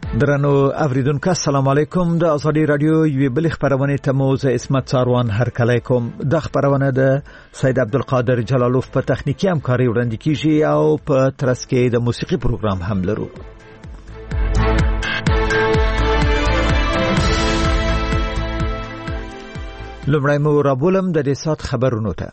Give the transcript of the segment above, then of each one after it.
درنو اوریدونکو السلام علیکم د ازادي رادیو یو بل خبرونه ته موزه اسمت ساروان هر کله کوم د خبرونه د سید عبدالقادر جلالوف په تخنیکی همکاري وړاندې کیږي او په ترڅ کې د موسیقي پروګرام هم لرو. لومړی مو رابولم د دې سات خبرونو ته.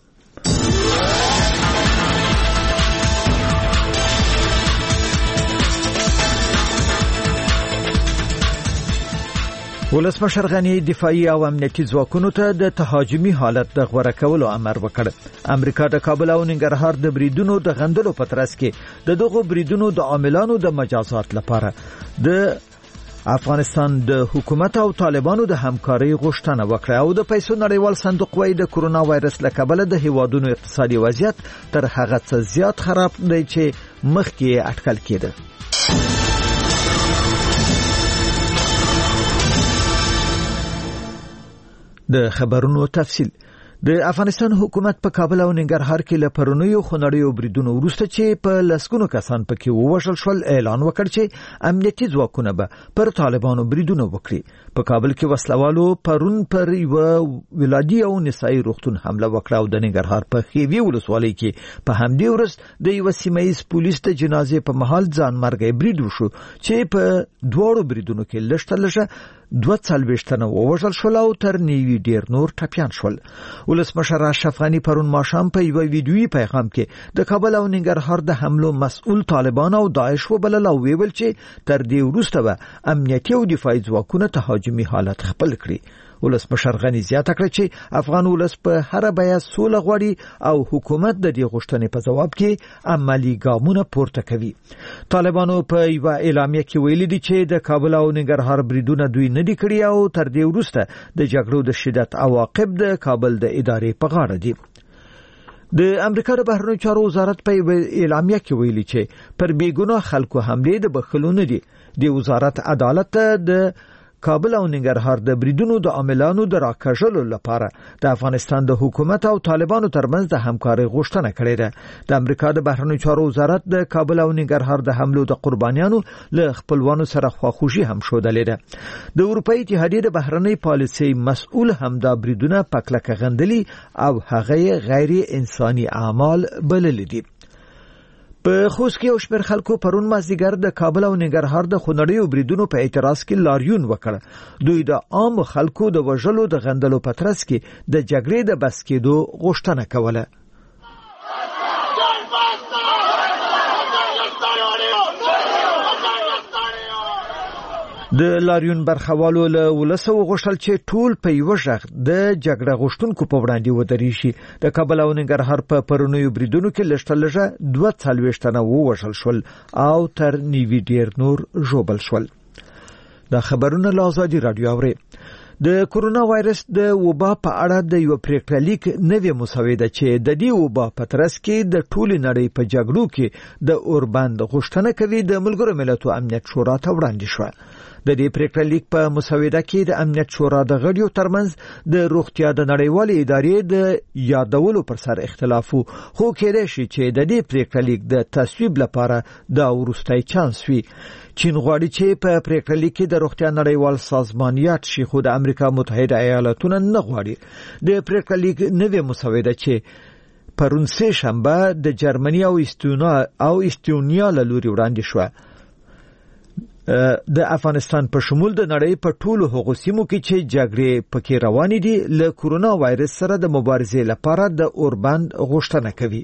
ولسمشر غنی دفاعي او امنیتي ځواکونو ته د تهاجمي حالت د غوړه کولو امر وکړ. امریکا د کابل او ننګرهار د بریدونو د غندلو په ترڅ کې د دغو بریدونو د عاملانو د مجازات لپاره د افغانستان د حکومت او طالبانو د همکاري غوښتنه وکړه او د پیسو نړیوال صندوق وايي د کورونا وایرس له کبله د هیوادونو اقتصادي وضعیت تر هغه څه زیات خراب دی چې مخکې اټکل کېده. د خبرونو تفصیل. د افغانستان حکومت په کابل او ننګرهار کې له پرونیو خونړیو بریدونو وروسته چې په لسګونو کسان پکې ووژل شول اعلان وکړ چې امنیتي ځواکونه به پر طالبانو بریدونه وکړي. په کابل کې وسلوالو پرون پر یو ولادي او نسایي روغتون حمله وکړه او د ننګرهار په خیوي ولسوالۍ کې په همدې ورځ د یو سیمایي پولیس د جنازې په محل ځان مرګي برید وشو چې په دوړو بریدونو کې لږه 42 تنه ووژل شول او تر نیوي ډیر نور ټپيان شول. ولسمشر اشرف غنی پرون ماښام په یو ویډیويي پیغام کې د کابل او ننګرهار د حملو مسؤل طالبان او داعش وبلل او ویل چې تر دې وروسته به امنیتي او دفاعي ځواکونه تهاجمي حالت خپل کړي. ولسمشر غنی زیاته کړه چې افغان ولس په هر بیه سوله غواړي او حکومت د دې غوښتنې په جواب کې عملی ګامونه پورته کوي. طالبانو په یو اعلامیه کې ویلي دي چې د کابل او ننګرهار بریدونه دوی نه دي کړی او تر دې وروسته د جګړو د شدت عواقب د کابل د ادارې په غاړه دي. د امریکا د بهرنیو چارو وزارت په اعلامیه کې ویلي چې پر بیګناه خلکو حمله د بخښلو نه دي. د وزارت عدالت د کابل او ننګرهار د بریدونو د عاملانو د راکښلو لپاره د افغانستان د حکومت او طالبانو ترمنځ د همکاري غوښتنه کړې ده. د امریکا د بهرنیو چارو وزارت د کابل او ننګرهار د حملو د قربانیانو له خپلوانو سره خواخوږي هم شودلې ده. د اروپאי اتحادیې د بهرنۍ پالیسۍ مسؤل هم دا بریدونه پکلکه غندلي او هغه غیر انساني اعمال بللي دي. په خوست کې اوشمر خلکو پرون مازیګر د کابل او ننګرهار د خونړیو بریدونو په اعتراض کې لاریون وکړ. دوی د عام خلکو د وژلو د غندلو په ترڅ کې د جګړې د بس کېدو غوښتنه کوله. د لاریون برخوالو له ولسو غوښتل چې ټول په یو ځای د جګړه غوښتونکو په وړاندې ودرېږي. د کابل او ننګرهار په پرونیو بریدونو کې لږه 42 تنه ووژل شول او تر نیوي ډیر نور ژوبل شول. دا خبرونه له ازادي رادیو اوري. د کورونا وایرس د وبا په اړه د یو پریکړه لیک نوې مسوده چې د دې وبا په ترڅ کې د ټولې نړۍ په جګړو کې د اوربند غوښتنه کوي د ملګرو ملتونو امنیت شورا ته وړاندې شو. د دې پریکړه لیک په مسوده کې د امنیت شورا د غړیو ترمنځ د روغتیا د نړیوالې ادارې د یادولو پر سر اختلاف خو کېدای شي چې د دې پریکړه لیک د تصویب لپاره د وروستي چانس وي. چین غواړي چې په پریکړه لیک کې د روغتیا نړیوال سازمان یاد شي خو د امریکا متحده ایالاتونو نه غواړي. د پریکړه لیک نوې مسوده چې پرون سه شنبه د جرمني او استونیا له لوري وړاندې شو د افغانستان په شمول د نړۍ په ټولو هغو سیمو کې چې جګړې پکې روانې دي له کورونا وایرس سره د مبارزې لپاره د اوربند غوښتنه کوي.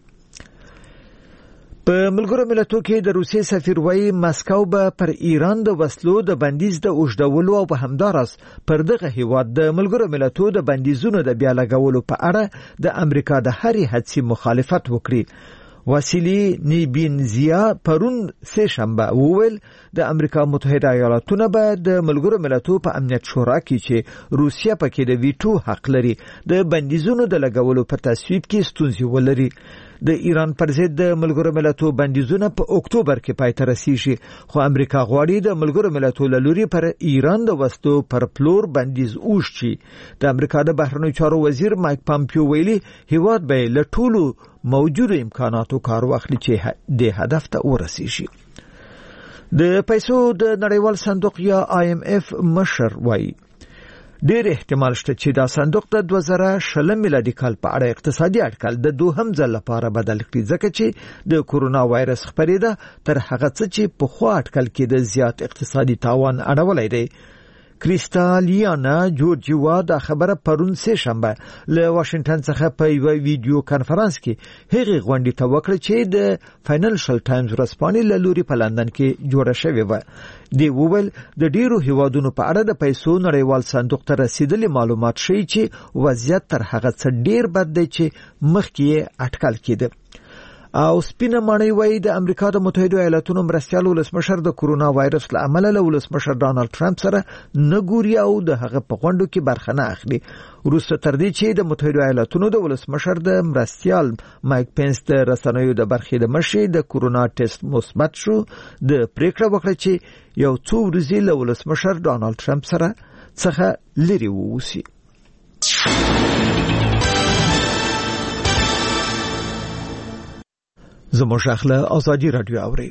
په ملګرو ملتونو کې د روسیې سفیر وایي مسکو به پر ایران د وسلو د بندیز د اوږدولو او په همدارس پر دغه هیواد د ملګرو ملتونو د بندیزونو د بیا لګولو په اړه د امریکا د هرې هڅې مخالفت وکړي. واسیلی نیبینزیا پرون سه شنبه وویل د امریکا متحده ایالاتونو به د ملګرو ملتونو په امنیت شورا کې چې روسیا پکې د ویټو حق لري د بندیزونو د لګولو په تصویب کې ستونزې ولري. د ایران پر ضد د ملګرو ملتونو بندیزونه په اکتوبر کې پای ته رسیږي خو امریکا غواړي د ملګرو ملتونو لوري پر ایران د وسلو پر پلور بندیز اوښچي. د امریکا د بهرنیو چارو وزیر مایک پامپیو ویلي هیواد به له ټولو موجوده امکاناتو کار واخلي چې د هدف ته ورسیږي. د پیسو د نړیوال صندوق یا IMF مشر وایي ډېر احتمال شته چې دا صندوق د 2020 میلادي کال په اړه اقتصادي اټکل د دوهم ځل لپاره بدل کړي ځکه چې د کورونا وایرس خپرېده تر هغه څه چې په خوا اټکل کې د زیات اقتصادي تاوان اړولای دی. کریستالیانا جورجیوا دا خبره پرون سه شنبه له واشنگټن څخه په یو ویډیو کانفرنس کې هغه غونډې ته وکړه چې د فاینانشل ټایمز ورسپانې له لوري په لندن کې جوړه شوې و. دی وویل د ډیرو هیوادونو په اړه د پیسو نړیوال صندوق ته رسیدلي معلومات ښیي چې وضعیت تر هغه څه ډیر بد دی چې مخکې اټکل کېده. او سپینه ماڼۍ وایي د امریکا د متحده ایالاتونو مرستیال ولسمشر د کورونا وایرس له امله له ولسمشر ډانلډ ټرمپ سره نه ګوري او د هغه په غونډو کې برخه نه اخلي. وروسته تر دې چې د متحده ایالاتونو د ولسمشر د مرستیال مایک پینس د رسنیو د برخې د مشر د کورونا ټیسټ مثبت شو د پریکړه وکړه چې یو څو ورځې له ولسمشر ډانلډ ټرمپ سره څخه لري ووسی. زموږ اخله ازادي رادیو اوري.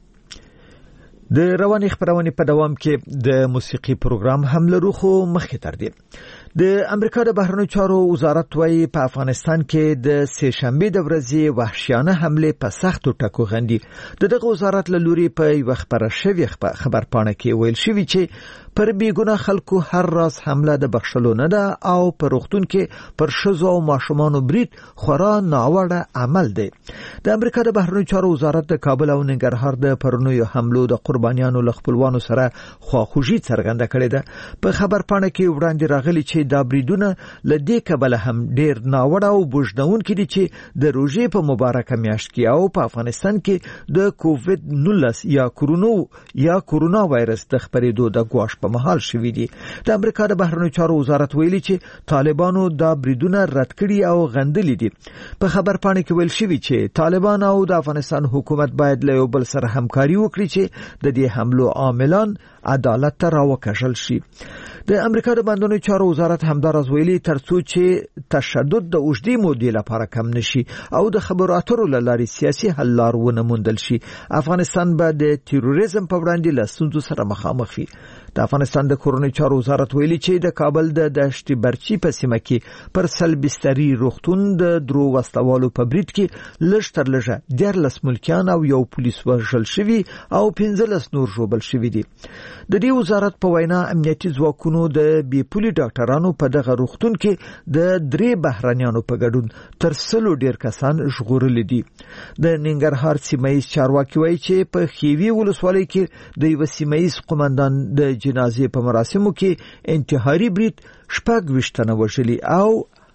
د رواني خبرونه په دوام کې د موسیقي پروګرام هم لرو خو مخکې تر دې د امریکا د بهرنیو چارو وزارت وايي په افغانستان کې د سه شنبه د ورځې وحشیانه حمله په سختو ټکو غندي. دغه وزارت له لوري په یو خبره شوی خبرپاڼه کې ویل شوی چې پر بیګونه خلکو هر راز حمله د بخښلو نه ده او پر روغتون کې پر شزو او ماشومان برید خورا ناوړه عمل دی. د امریکا د بهرنیو چارو وزارت د کابل او ننګرهار د پرونیو حملو د قربانیانو له خپلوانو سره خواخوږي څرګنده کړې ده. په خبرپاڼه کې وړاندې راغلي چې دا بریدونه لدې کبله هم ډیر ناوړه او بوجدونکي دي چې د روژې په مبارکه میاشت کې او په افغانستان کې د کووډ 19 یا کورونا وایرس د خپرېدو د ګواښ په مهال شوې دي. د امریکا د بهرنیو چارو وزارت ویلي چې طالبانو دا بریدونه رد کړي او غندلي دي. په خبرپاڼه کې ویل شوی چې طالبان او د افغانستان حکومت باید له یو بل سره همکاري وکړي چې د دې حملو عاملان عدالت ته راوکشل شي. د امریکا د بهرنیو چارو وزارت همدارس ویلي ترڅو چې تشدد د اوږدې مودې لپاره کم نشي او د خبرو اترو له لارې سیاسي حل لار ونه موندل شي افغانستان به د تروریزم په وړاندې له ستونزو سره مخامخ وي. د افغانستان د کورونی چارو وزارت ویلي چې د کابل د دشت برچی په سیمه کې پر سلبستري روغتون د درو وسلوالو په برید کې لږ تر لږه 14 ملکیان او یو پولیس وژل شوي او 15 نور ژوبل شوي دي. د دې وزارت په وینا امنیتي ځواکونو د بیپولي ډاکټرانو په دغه روغتون کې د 3 بهرانيانو په ګډون تر 100 ډیر کسان ژغورل دي. د ننګرهار سیمایي چارواکي وایي چې په خیوي ولسوالۍ کې د یو سیمایي قومندان د جنازې په مراسمو کې انتحاري برید 26 تنه وژلي او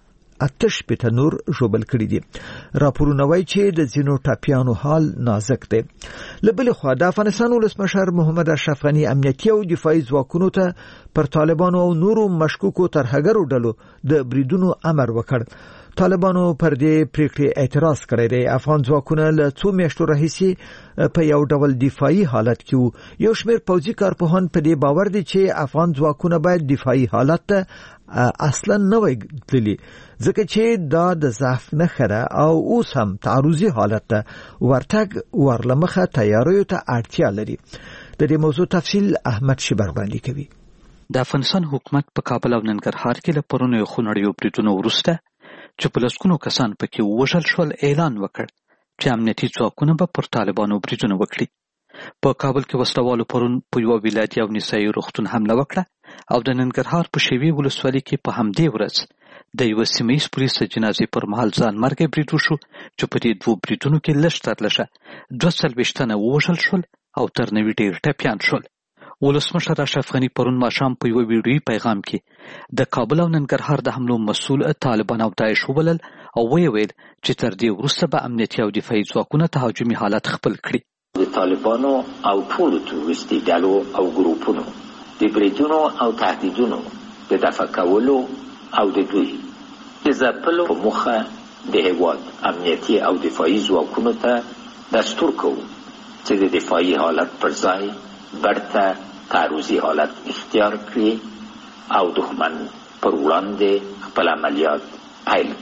88 نور ژوبل کړي دي. راپورونه وایي چې د ځینو ټاپیانو حال نازک دی. لبل خو د افغانستان ولسمشر محمد اشرف غنی امنیتي او دفاعي ځواکونو ته پر طالبانو او نورو مشکوکو ترهګرو ډلو د بریدونو امر وکړ. طالبانو پر دې پریکړې اعتراض کړی دی. افغان ځواکونه له 2 میاشتو راهیسې په یو ډول دفاعي حالت کې یو شمېر پوځي کارپوهان په دې باور دي چې افغان ځواکونه باید دفاعي حالت ته اصلا نه وي تللی ځکه چې دا د ضعف نښه ده او اوس هم تعرضي حالت ته ورتګ ورلمخه تیاریو ته اړتیا لري. د دې موضوع تفصیل احمد شبر باندې کوي. د افغانستان حکومت په کابل او ننګرهار کې له پرونیو خونړیو بریدونو وروسته چې په لسګونو کسان پکې وژل شول اعلان وکړ چې امنیتي ځواکونه به پر طالبانو بریدونه وکړي. په کابل کې وسلوالو پرون په یو ولایتي او نسایي روغتون حمله وکړه او د ننګرهار په شیوي ولسوالۍ کې په همدې ورځ د یو سیمه‌ییز پولیس جنازې پر مهال ځان مرګ برید وشو چې په دې 2 بریدونو کې لږ تر لږه 240 تنه وژل شول او تر 90 ډیر ټپیان شول. ولسمشر اشرف غنی پرون ماښام په یو ویډیویي پیغام کې د کابل او ننګرهار د حملو مسؤل طالبان او داعش وبلل او ویل چې تر دې وروسته به امنیتي او دفاعي ځواکونه تهاجمي حالت خپل کړي. د طالبانو او ټولو تروریستي ډلو او ګروپونو د بریدونو او تهدیدونو د دفع کولو او د دوی د ځپلو په موخه د هېواد امنیتي او دفاعي ځواکونو ته دستور کوو چې د دفاعي حالت پر ځای برته تعرضي حالت اختیار کړي او دښمن پر وړاندې خپل عملیات پیل کړي.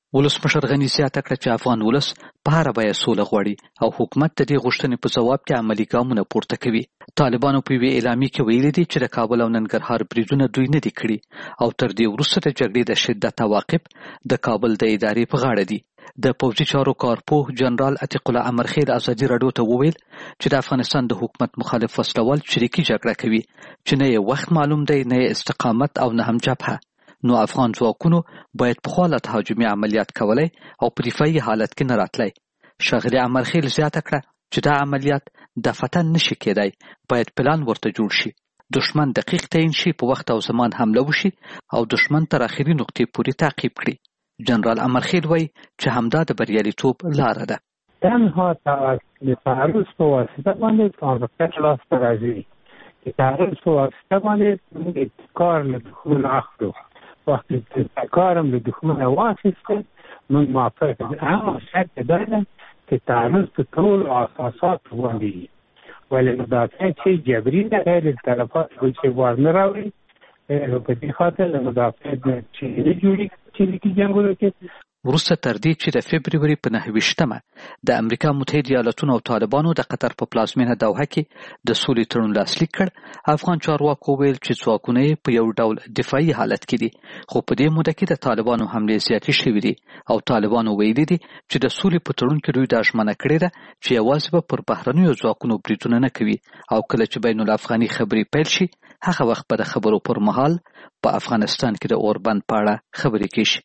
ولسمشر غني زیاته کړه چې افغان ولس په هره بیه سوله غواړي او حکومت د دې غوښتنې په ځواب کې عملي ګامونه پورته کوي. طالبانو په یوې اعلامیه کې ویلي دي چې د کابل او ننګرهار بریدونه دوی نه دي کړي او تر دې وروسته د جګړې د شدت عواقب د کابل د ادارې په غاړه دي. د پوځي چارو کارپوه جنرال عتیق الله امرخیل ازادي راډیو ته وویل چې د افغانستان د حکومت مخالف وسلوال شریکي جګړه کوي چې نه یې وخت معلوم دی نه یې استقامت او نه هم جبهه. نو افغان ځواکونو باید په خپله تهاجمي عملیات کولی او په دفاعي حالت کې نه راتلی. ښاغلي امرخیل زیاته کړه چې دا عملیات دفعتاً نشي کېدی، باید پلان ورته جوړ شي، دشمن دقیق تعیین شي، په وخت او زمان حمله وشي او دشمن تر اخري نقطې پورې تعقیب کړي. جنرال امرخیل وایي چې همدا د بریالیتوب لاره ده. تنها د تعرض په واسطه باندې کار لاسته راځي که تعرض په واسطه باندې کار له دښمن اخلو، وقتی کارم له دښمن واخیسته موږ موافق دي. اما شرط دا ده که تعرض په ټولو اساساتو باندې وي، ولې مدافع چې جبري ده غیر طرفات چې ورنه راوړي په دې خاطر له مدافع چې نه جوړي چې جنګونه کې. وروسته تر دې چې د فبروري په 29مه د امریکا متحده ایالاتونو او طالبانو د قطر په پلازمینه دوحه کې د سولې تړون لاسلیک کړ، افغان چارواکو ویل چې ځواکونه په یو ډول دفاعي حالت کې دي، خو په دې موده کې د طالبانو حملې زیاتې شوې دي او طالبانو ویلي دي چې د سولې په تړون کې دوی دا ژمنه کړې ده چې یوازې به پر بهرنیو ځواکونو بریدونه نه کوي او کله چې بین الافغاني خبرې پیل شي هغه وخت به د خبرو پر مهال په افغانستان کې د اوربند په اړه خبرې کیږي.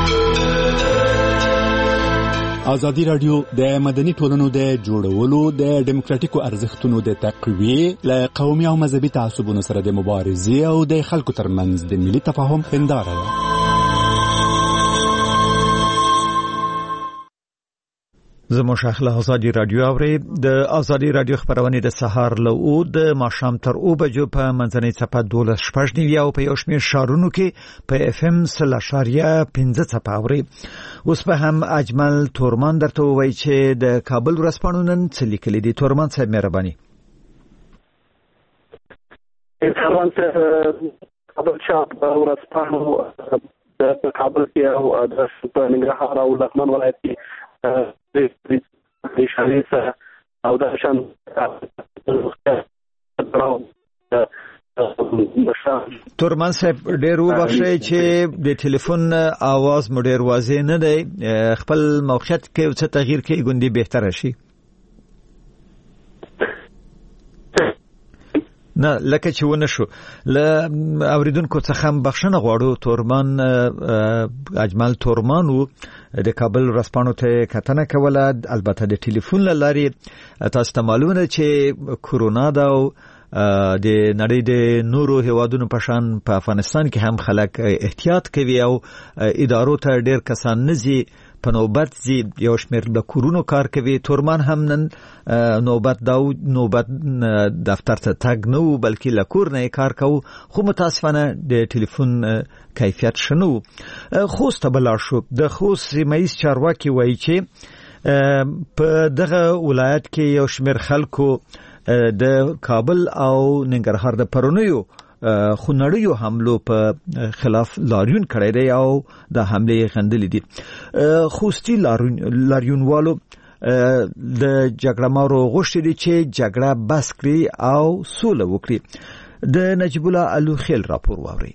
ازادي راډیو د مدني ټولنو د جوړولو د ډیموکراتیکو ارزښتونو د تقویې له قومي او مذهبي تعصبونو سره د مبارزې او د خلکو ترمنځ د ملي تفاهم هنداره ده. زموږ شاخله ازادي راډیو اوري د ازادي راډیو خبرونه د سهار له او د ماښام تر او بجو په منځنۍ صفه 12:15 او په یو شمېر شارونو کې په اف ام 0.15 صفه اوري. اوس په هم اجمل تورمان درته وایي چې د کابل ورځپاڼو نن څه لیکلي دي. تورمان صاحب مهرباني. کابل شاپ ورځپاڼو د کابل کې او د ننګرهار او لغمان ولایت کې د شالې سره او د شان تورمان صاحب ډېر وبخښئ چې د ټلیفون आवाज مو ډېر واضح نه دی، خپل موقعیت کې څه تغییر کې ګوندې بهتره شي. نه لکه چې ونه شو ل اوریدونکو څخه بخښنه غواړو. تورمان اجمل تورمانو د کابل ورځپاڼو ته کتنه کوله، البته د ټلیفون له لارې. تاسو ته معلومه ده چې کورونا دا او د نړۍ د نورو هیوادونو په شان په افغانستان کې هم خلک احتیاط کوي او ادارو ته ډېر کسان نزي په نوبت زی یو شمېر د کورونو کار کوي. تورمان هم نن نوبت دفتر ته تګ نه و بلکې له کور نه کار کوو، خو متاسفانه د ټلیفون کیفیت شنو. خوست ته بلار شو. د خوست سیمه‌ایز چارواکي وایي چې په دغه ولایت کې یو شمېر خلکو د کابل او ننګرهار د پرونیو خونړیو حملو په خلاف لاریون کړی دی او د حملې غندلې دي. خوستی لاریونوالو د جګړه مارو غوښتي دي چې جګړه بس کړي او سوله وکړي. د نجیب الله الوخیل راپور واوري.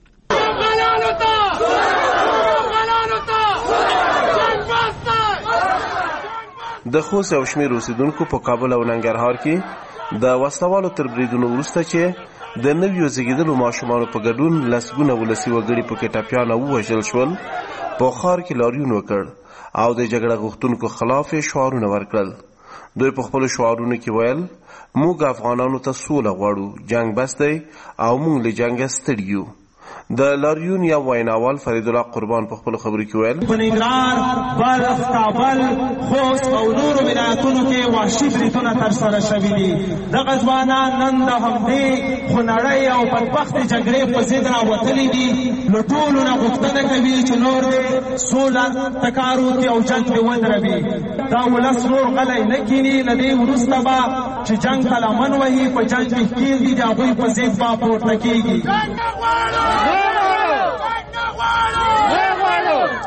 د خوست او شمیر اوسیدونکو په کابل او ننګرهار کې د وسوالو تر بریدونو وروسته چې د نویو زیږیدلو ماشومانو په ګډون لسګونه ولسي وګړي په کې ټپیان او وژل شول، په ښار کې لاریون وکړ او د جګړه غوښتونکو خلاف شعارونه ورکړل. دوی په خپلو شعارونو کې ویل موږ افغانانو ته سوله غواړو، جنگ بس دی او موږ له جنګه ستړي یو. د لاریون یا ویناوال فرید الله قربان په خپل خبرو کې ویل په ننګرهار، بلخ، کابل، خوست او نورو ولایتونو کې وحشي بریدونه ترسره شوي دي. دغه ځوانان نن د همدې خونړۍ او بدبختې جګړې په ضد راوتلي دي. له ټولو نه غوښتنه کوي چې نور سوله ته کار وکړي او جنګ دې ودروي. دا ولس نور غلی نه کیني. له دې وروسته به چې جنګ ته لمن وهي په جنګ کې کېږي د هغوی په ضد به پورته کېږي.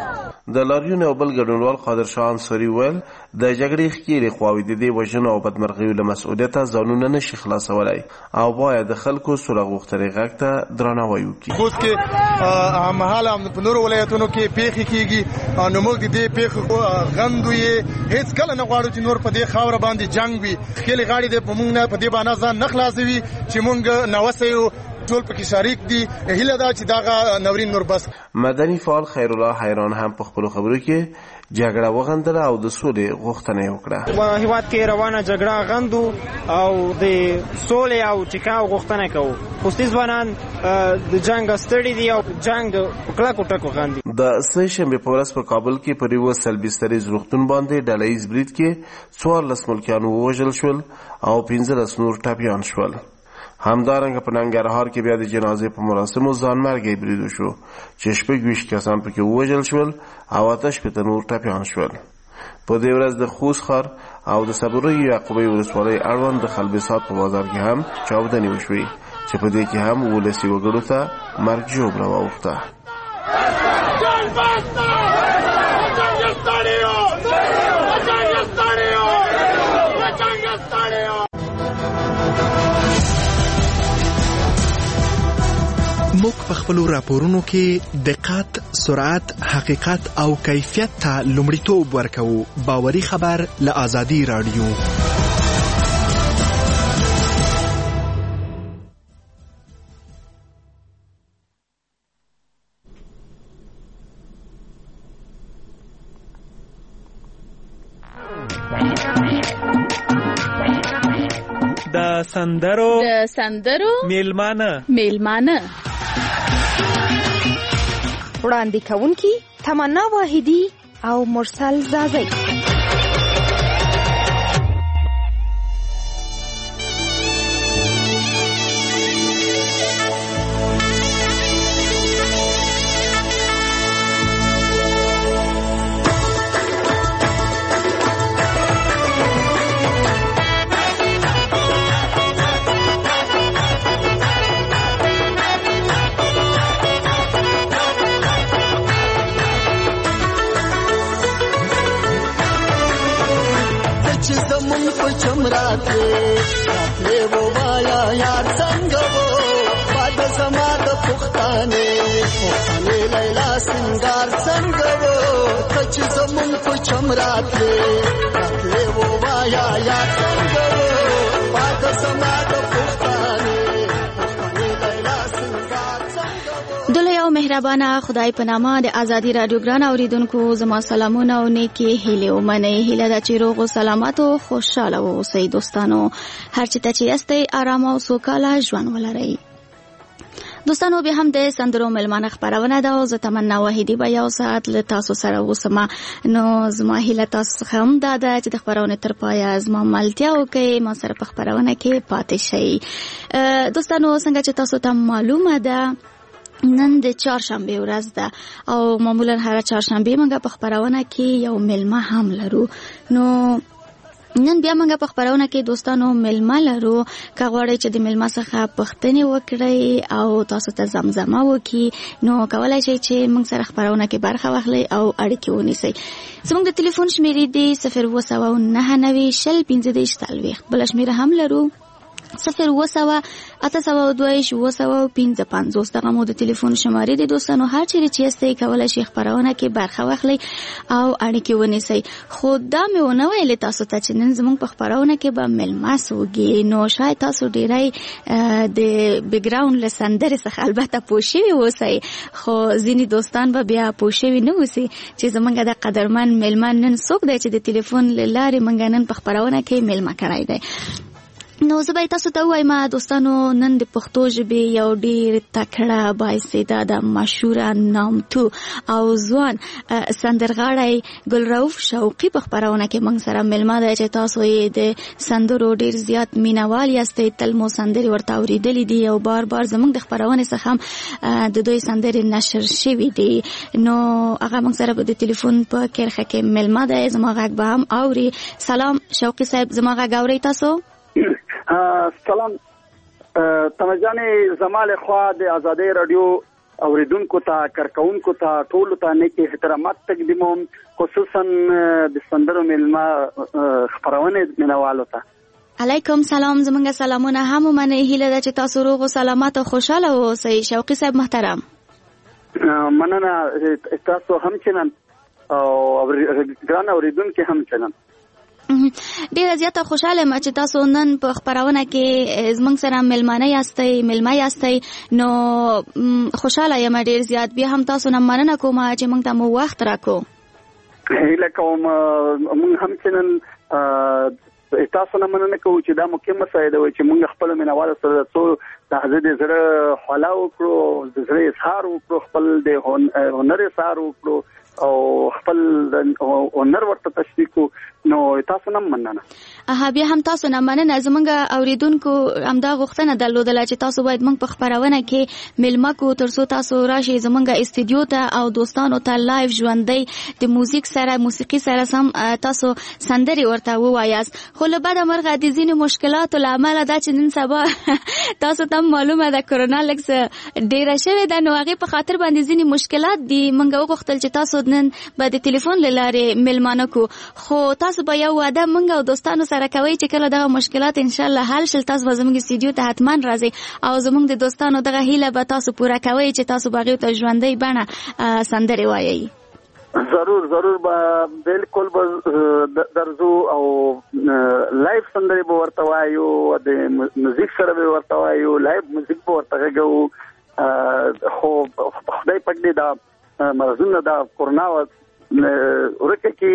د لاریون او بل ګډونوال قادر شاه انصاري ویل د جګړې ښکېلې خواوې د دې وژنو او بدمرغیو له مسؤلیته ځانونه نشي خلاصولی او باید د خلکو سوله غوښتنې غږ ته درناوی وکړي. اوس کې هممهاله په نورو ولایتونو کې پیښې کېږي نو موږ د دې پیښو غندو یې هېڅ کله نه غواړو چې نور په دې خاوره باندې جنګ وي. ښکېلې غاړې دې په موږ نه په دې باندې ځان نه خلاصوي چې موږ ناوسه یو ټول پکې شریک دي. هیله ده چې دغه نورین نور بس. مدني فعال خیر الله حیران هم په خپلو خبرو کې جګړه وغندله او د سولې غوښتنه وکړه. په هیواد کې روانه جګړه غندو او د سولې او ټیکاو غوښتنه کوو. خصوصي ځوانان د جنګ ستړي دي او جنګ کلکو ټکو غندي. د سه شنبې په ورځ په کابل کې پر یوه سلبیستریز روغتون باندې ډله ییز برید کې 14 ملکیان ووژل شول او 15 نور ټپیان شول. همدارنګه په ننګرهار کې بیا د جنازې په مراسمو ځانمرګی برید وشو چې 26 کسان پکې ووژل شول او 8 نور ټپیان شول. په دې ورځ د خوست ښار او د صبریو یعقوبی ولسوالۍ اړوند د خلبسات په بازار کې هم چاودنې وشوې چې په دې کې هم ولسي وګړو ته مرګ ژوبله واوښته. موږ په خپلو راپورونو کې دقت، سرعت، حقیقت او کیفیت ته لومړیتوب ورکوو. باوري خبر له آزادي راډیو. د سندرو میلمانه وړاندې کوونکي تمنا واحدي او مرسل زازی. راتلې و وایا یار څنګه وو باد زما د پښتنې لیلا سنگار څنګه وو ته چې زمون په چم راتلې و وایا یار څنګه وو باد زما د پښتنې لیلا سنگار څنګه وو. دله یو مهربانه خدای په نامه د آزادي رادیو ګران اوریدونکو زما سلامونه او نیکی هیله ومنئ. هیله ده چې روغ او سلامت او خوشاله اوسئ دوستانو. هر چېرته چې یاستئ آرام او سوکاله ژوند ولرئ. دوستانو بیا هم د سندرو ملمانه خپرونه ده او زه تمنا واحدي به یو ساعت له تاسو سره اوسم. نو زما هیله تاسو څخه هم دا ده چې د خپرونې تر پایه زما ملتیا وکړئ، ما سره په خپرونه کې پاتې شئ. دوستانو څنګه چې تاسو ته معلومه ده نن د چهارشنبې ورځ ده او معمولا هر چهارشنبې موږ په خپرونه کې یو ملمه هم لرو. نو نن بیا موږ په خپرونه کې دوستانو ملمه لرو. که غواړئ چې د ملمه څخه پوښتنې وکړئ او تاسو ته زمزمه وکړي نو کولی شئ چې موږ سره خپرونه کې برخه واخلئ او اړیکې ونیسئ. زموږ د ټلیفون شمیرې دی 079901540. بله شمیره هم لرو 0808275. دغه مو د ټلیفون شمارې دي دوستانو. هر چیرې چې یاستئ کولی شئ خپرونه کې برخه واخلئ او اړیکې ونیسئ. خو دا مې ونه ویلې تاسو ته چې نن زموږ په خپرونه کې به مېلمه سوګي. نو شاید تاسو ډیری د بیکګراوند له سندرې څخه البته پوه شوي اوسئ، خو ځینې دوستان به بیا پوه شوي نه اوسي چې زموږ د قدرمن مېلمه نن څوک دی چې د ټلیفون له لارې موږ نن په خپرونه کې مېلمه کړی دی. نو زه به تاسو ته ووایم دوستانو نن د پښتو ژبې یو ډېر تکړه بااستعداده مشهوره نامتو او ځوان سندرغاړی ګلرؤف شوقي په خپرونه کې موږ سره مېلمه دی چې تاسو یې د سندرو ډېر زیات مینهوال یاستئ. تل مو سندرې ورته اورېدلې دي او بار بار زموږ د خپرونې څخه هم د دوی سندرې نشر شوي دي. نو هغه موږ سره د ټلیفون په کرښه کې مېلمه دی. زما غږ به هم اوري. سلام شوقي صاحب، زما غږ اورئ تاسو؟ سلام تمجانی زمال خوا د آزادی رادیو اوریدونکو ته کارکونکو ته ټول ته نیک احترامات تقدیموم خصوصا د سندرو ملما خبرونه مینوالو ته علیکم سلام زمونږ سلامونه هم منه هیله ده چې تاسو روغ او سلامت او خوشاله اوسئ شوقي صاحب محترم مننه تاسو هم چنن او ګران اوریدونکو هم چنن ډیره زیاته خوشاله یم چې تاسو نن په خبرونه کې زموږ سره ملما یاستئ نو خوشاله یم ډیر زیات بیا هم تاسو نه مننه کوم چې موږ ته مو وخت راکړو هیله کوم موږ هم چنن تاسو نه مننه کوو چې دا مکمل مسایده وي چې موږ خپل مینوال سره څو د حضرت زړه خلا وکړو د زړه اظهار وکړو خپل د هنر اظهار وکړو او خپل هنر ورته تشریح کو نو تاسو نه مننه بیا هم تاسو نه مننه زمونږ اوریدونکو همدا غوښتنه درلودله چې تاسو باید موږ په خبرونه کې ملما کو ترڅو تاسو راشي زمونږ استودیو ته او دوستانو ته لایو ژوندۍ د موسیقي سره سم تاسو سندري ورته ووایاست خو له بعد مرغه د ځینو مشکلاتو له امله دا چې نن سبا تاسو ته معلومه ده کرونا لږ ډیره شوې ده نو هغې په خاطر باندې ځینې مشکلات دي موږ وغوښتل چې تاسو نن به د ټلیفون له لارې ملمانه کو خو تاسو به یو وعده موږ او دوستانو سره کوئ چې کله دغه مشکلات انشاءالله حل شل تاسو به زموږ استودیو ته حتما راځئ او زموږ د دوستانو دغه هیله به تاسو پوره کوئ چې تاسو به هغې ته ژوندۍ بڼه سندرې وایئ ضرور بالکل درځو او لایف سندرې به ورته وایو د میوزیک سره به ورته وایو لایف میوزیک به ورته غږو خو خدای پاک دې دا مرزونه دا کرونا ورکه کی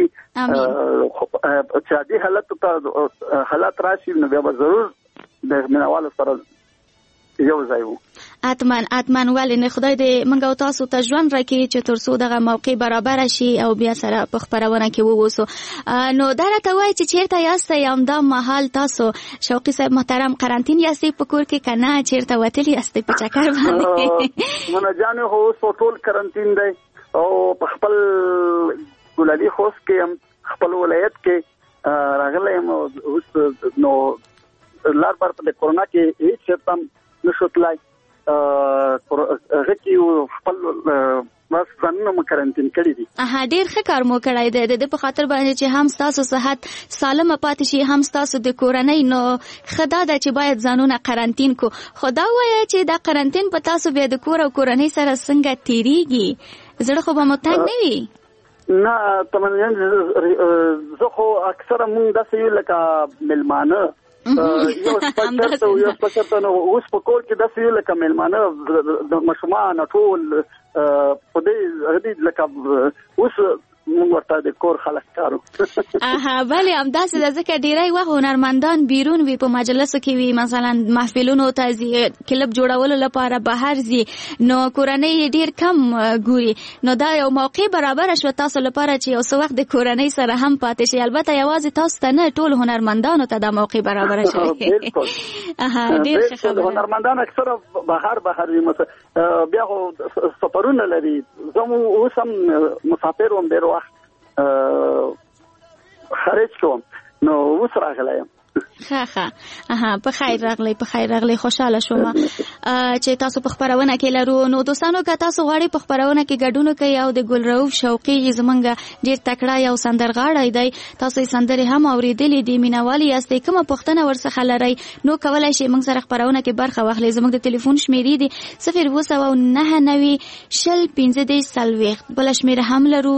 چې دې حالت راشي نو بیا به ضرور د مینوالو سره یو ځای وو اتمن ولې نه خدای دې موږ او تاسو ته ژوند راکړي چې ترڅو دغه موقع برابر شي او بیا سره په خبرونه کې ووسو نو دا راته وایي چې چیرته یاستئ همدا مهال تاسو شوقي صاحب محترم قرنطین یاستئ په کور کې که نه چیرته وتلي یاستئ په چکر باندې منه جانې خو اوس ټول قرنطین دی او په خپل ګلالي خوست کې خپل ولایت کې راغلی یم اوس نو لار بار په کرونا کې هیڅ چېرته هم نشو تللی هغه کې خپل بس ځانونه مو قرنطین کړي دي ډېر ښه کار مو کړی دی د په خاطر باندې چې هم ستاسو صحت سالمه پاتې شي هم ستاسو د کورنۍ نو ښه دا ده چې باید ځانونه قرنطین کو خو دا وایه چې دا قرنطین په تاسو بیا د کور او کورنۍ سره څنګه تیریږي زړه خو به مو تنګ نه وي نه تمنین زه خو اکثره مونږ داسې یو لکه ملمانه یو سپچرته نو اوس په کور کې داسې یو لکه ملمانه د ماشومان ټول په دې لکه اوس موږ ورته د کور خلک کارو بلې همداسې ده ځکه ډیری وخت هنرمندان بیرون وي په مجلسو کې وي مثلا محفلونو ته ځي کلب جوړولو لپاره بهر ځي نو کورنۍ یې ډیر کم ګوري نو دا یو موقع برابره شوه تاسو لپاره چې یو څه وخت د کورنۍ سره هم پاتې شي البته یوازې تاسو ته نه ټول هنرمندانو ته دا موقع برابره شوی ډیر ښه خبره هنرمندان اکثره بهر وي بیا خو سفرونه لري زه اوس هم مسافر وم ډېر وخت خارج کوم نو اوس راغلی یم ښه په خیر راغلی خوشحاله شوم چې تاسو په خبرونه کې لرو نو دوستانو که تاسو غواړئ په خبرونه کې ګډون وکړئ او د ګلرؤف شوقي زمونږ ډېر تکړه یو سندرغاړی دی تاسو یې سندرې هم اورېدلې دي مینهوالي یاستئ کومه پوښتنه ورڅخه لرئ نو کولی شئ موږ سره خبرونه کې برخه واخلئ زموږ د ټلیفون شمېرې دي 079901540 بله شمېره هم لرو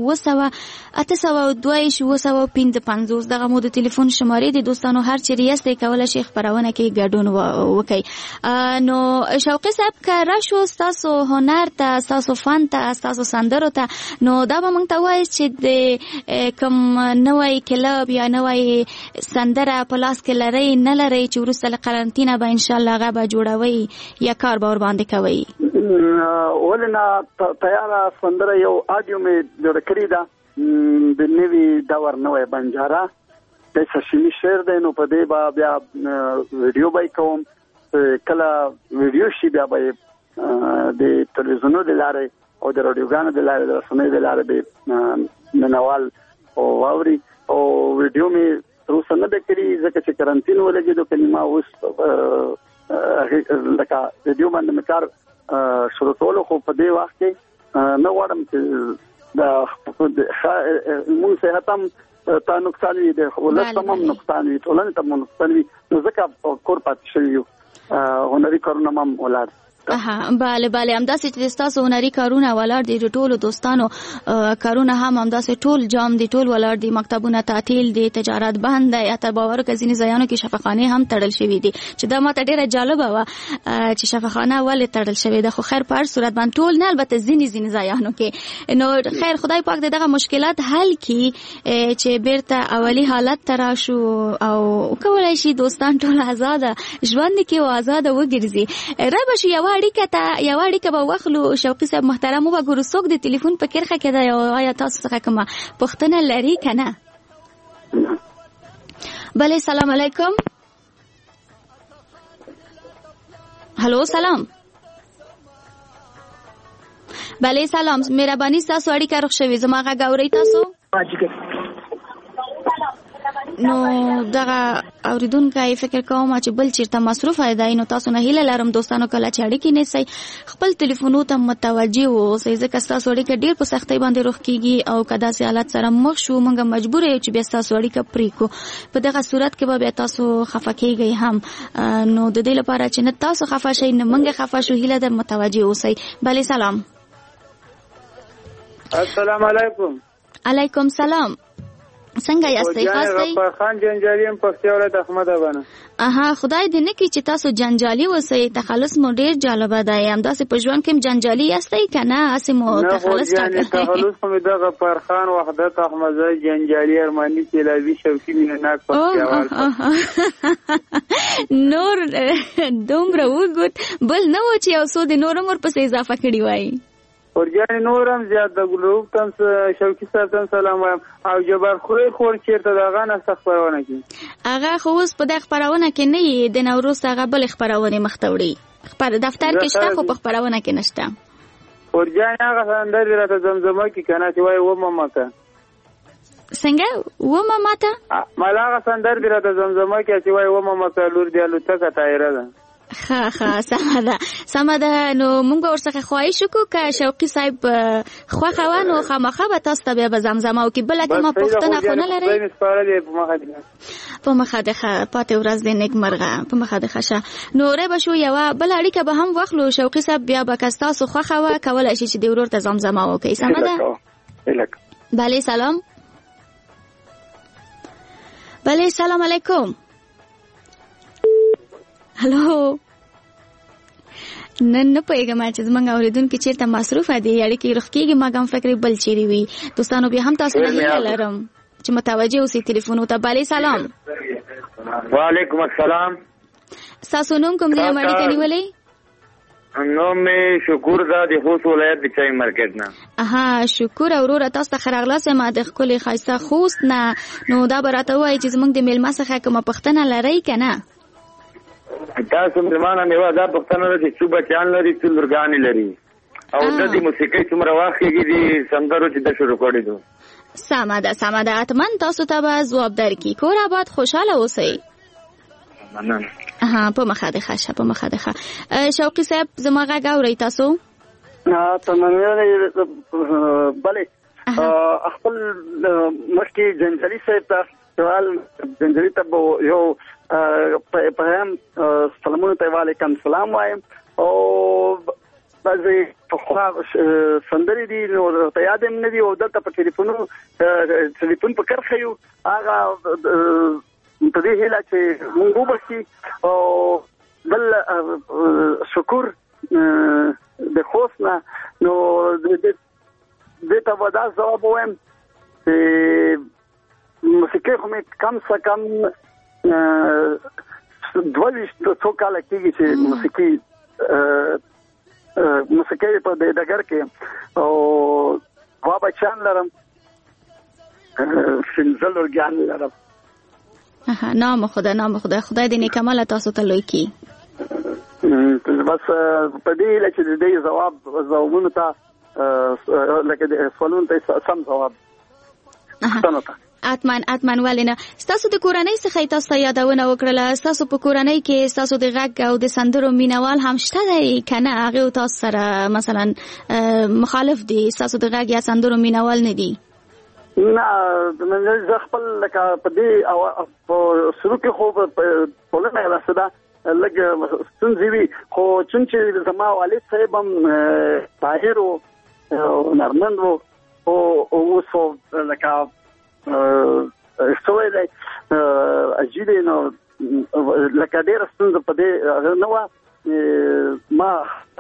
0808225 دغه مو د ټلیفون شمارې دي دوستانو هر چیرې یاستئ کولی شئ خبرونه کې ګډون وکړئ نو شوقي صاحب که راشو ستاسو هنر ته ستاسو فن ته ستاسو سندرو ته نو دا به موږ ته وایي چې د کوم نوی کلب یا نوی سندره په لاس کې لرئ نه لرئ چې وروسته له قرنطینه به انشاءالله هغه به جوړوئ یا کار به ورباندې کوئ ولې نه تیاره سندره یو آډیو مې جوړه کړې ده د نوي دور نوی بنجاره د سشمی شعر دی نو په دې به بیا ویډیو به کوم کله ویډیو شي بیا به د تلویزیونو د لارې او د راډیوګانو د لارې د رسنیو د لارې به مینوال واوري او ویډیو مې تر اوسه نه ده کړې ځکه چې قرنطین ولګېدو که ما اوس لکه ویډیو باندې مې کار شروع کولو خو په دې وخت کې نه غواړم چې د موږ صحت هم ته نقصان وي د ولس ته هم نقصان وي ټولنې ته هم نقصان وي نو ځکه کور پاتې شوي یو هنري کارونه هم ولاړ بله همداسې چې تاسو هنري کارونه ولاړ دي ټولو دوستانو کارونه هم همداسې ټول جام دي ټول ولاړ دي مکتبونه تعطیل دي تجارت بند دی حتی باور کې ځینې ځایانو کې شفاخانې هم تړل شوي دي چې دا ماته ډیره جالبه وه چې شفاخانه ولې تړل شوې ده خو خیر په هر صورت باندې ټول نه البته ځینې ځایانو کې نو خیر خدای پاک دې دغه مشکلات حل کړي چې بیرته اولي حالت ته راشو او کولی شي دوستان ټول آزاده ژوند کې او آزاده وګرځي رابه شي یوه اړیکه به واخلو شوقي صاحب محترم وګورو څوک د ټلیفون په کرښه کې ده او آیا تاسو څخه کومه پوښتنه لري که نه بله سلام علیکم هلو سلام بله سلام مهرباني ستاسو اړیکه رخ شوې زما غږ اورئ تاسو نو دغه اوریدونکو فکر کوم چې بل چیرته مصروف دی نو تاسو نه هیله لرم دوستانو کله چې اړیکې نیسئ خپل ټلیفونو ته متوجه اوسئ ځکه ستاسو اړیکه ډېر په سختۍ باندې رخ کیږي او که داسې حالت سره مخ شو موږ مجبور یو چې بیا ستاسو اړیکه پرېږدو په دغه صورت کې به بیا تاسو خفه کیږئ هم نو د دې لپاره چې نه تاسو خفه شئ نه موږ خفه شو هیله ده متوجه اوسئ بله سلام السلام علیکم علیکم سلام څنګه یاستئ خاصئ خان جنجالي هم پښتو ولایت احمد ابانه خدای دې نه کړي چې تاسو جنجالي اوسئ تخلص مو ډیر جالبه دی همداسې په ژوند کې جنجالي یاستئ که نه هسې مو تخلص تخلص خو مې دغه فرخان وحدت احمدزی جنجالي ارماني سیلابي شوقي مینهناک پښتیوال نور دومره وګوت بل نه و چې یو څو د نور هم ورپسې اضافه کړي وایي ورجانې نور هم زیات د ګلروب تم شوقي صاحب تم سلام وایم او جبار خوري خور چیرته د هغه نه خپرونه کوي هغه خو اوس په دغه خپرونه کې نه یي د نوروز هغه بل خپرونه مخته وړي دفتر کې شته خو په خپرونه کې نشته ورجانې هغه سندرې راته زمزمه کې کنه چې وایي و ماما ته څنګه و ماما ته مال هغه سندرې راته زمزمه کې چې وایي و ماما ته لور دی الوتکه طایره ده سمه ده نو موږ ورڅخه خواهش وکړو که شوقي صاحب خوښه وه نو خامخا به تاسو ته بیا به زمزمه وکړي بله کومه پوښتنه خو نه لرئ په مخه ده ښه پاتې ورځ دې نیکمرغه په مخه ده ښه شه نو ری به شو یوه بله اړیکه به هم واخلو شوقي صاحب بیا به که ستاسو خوښه وه کولی شي چې د ورور ته زمزمه وکړئ سمه ده بله سلام بله سلام علیکم هلو نن نه پوهېږم چې زموږ اورېدونکي چېرته مصروفه دي اړیکې رخ کېږي ما ګم فکرې بل چیرې وي دوستانو بیا هم تاسو نه هیله لرم چې متوجه اوسئ ټلیفونو ته بله سلام وعلیکم السلام ستاسو نوم کوم دی هم اړیکه نیولئ نوم مې شکور ده د خوست ولایت د چای مارکیټ نه شکور وروره تاسو ته ښه راغلاست یم د ښکلي ښایسته خوست نه نو دا به راته ووایئ چې زموږ د میلمه څخه کومه پوښتنه لرئ که نه تاسو مېلمانه میوه دا پوښتنه ده چې څو بچیان لري څو لورګانې لري او د دې موسیقۍ څومره وخت کېږي د سندرو چې د شروع کړي دو سمه ده حتما تاسو ته به ځواب درکړي کور آباد خوشحاله اوسئ په مخه ده ښه په مخه ده ښه شوقي صاحب زما غږ اورئ تاسو بله خپل مخکې جنجالي صاحب ته سوال جنجالي ته یو پیغام سلامونه ته وعلیکم سلام وایم او بعضې پخوا سندرې دي نو ته یاد هم نه دي او دلته په ټلیفون په کرښه یو هغه په دې هیله چې مونږ وبسي او بل شکر د خوست نه نو دې ته به دا ځواب ووایم چې موسیقۍ خو مې کم څه کم 22 کاله کېږي چې موسیقۍ په دې ډګر کې او دوه بچیان لرم 15 لورګانې لرم نام خدا خدای دې نیکمرغه تاسو ته لوی کړي بس په دې هیله چې دې ځوابونو ته لکه سوالونو ته سم ځواب اتمن ولنه تاسو د کورنۍ څخه تاسو یادونه وکړه تاسو په کورنۍ کې تاسو د غږ او د سندرو مینوال هم شته دی کنه هغه تاسو سره مثلا مخالف دي تاسو د غږ یا سندرو مینوال نه دي نه زه خپل لکه په دې او شروع کې خو په لنه راسده لګ ستونزې وي خو چې زما والد صاحب هم طاهر او نرمند وو او اوسو لکه سوی دی اجیده نو لکه ډېر ستونزه په دې نه وه ما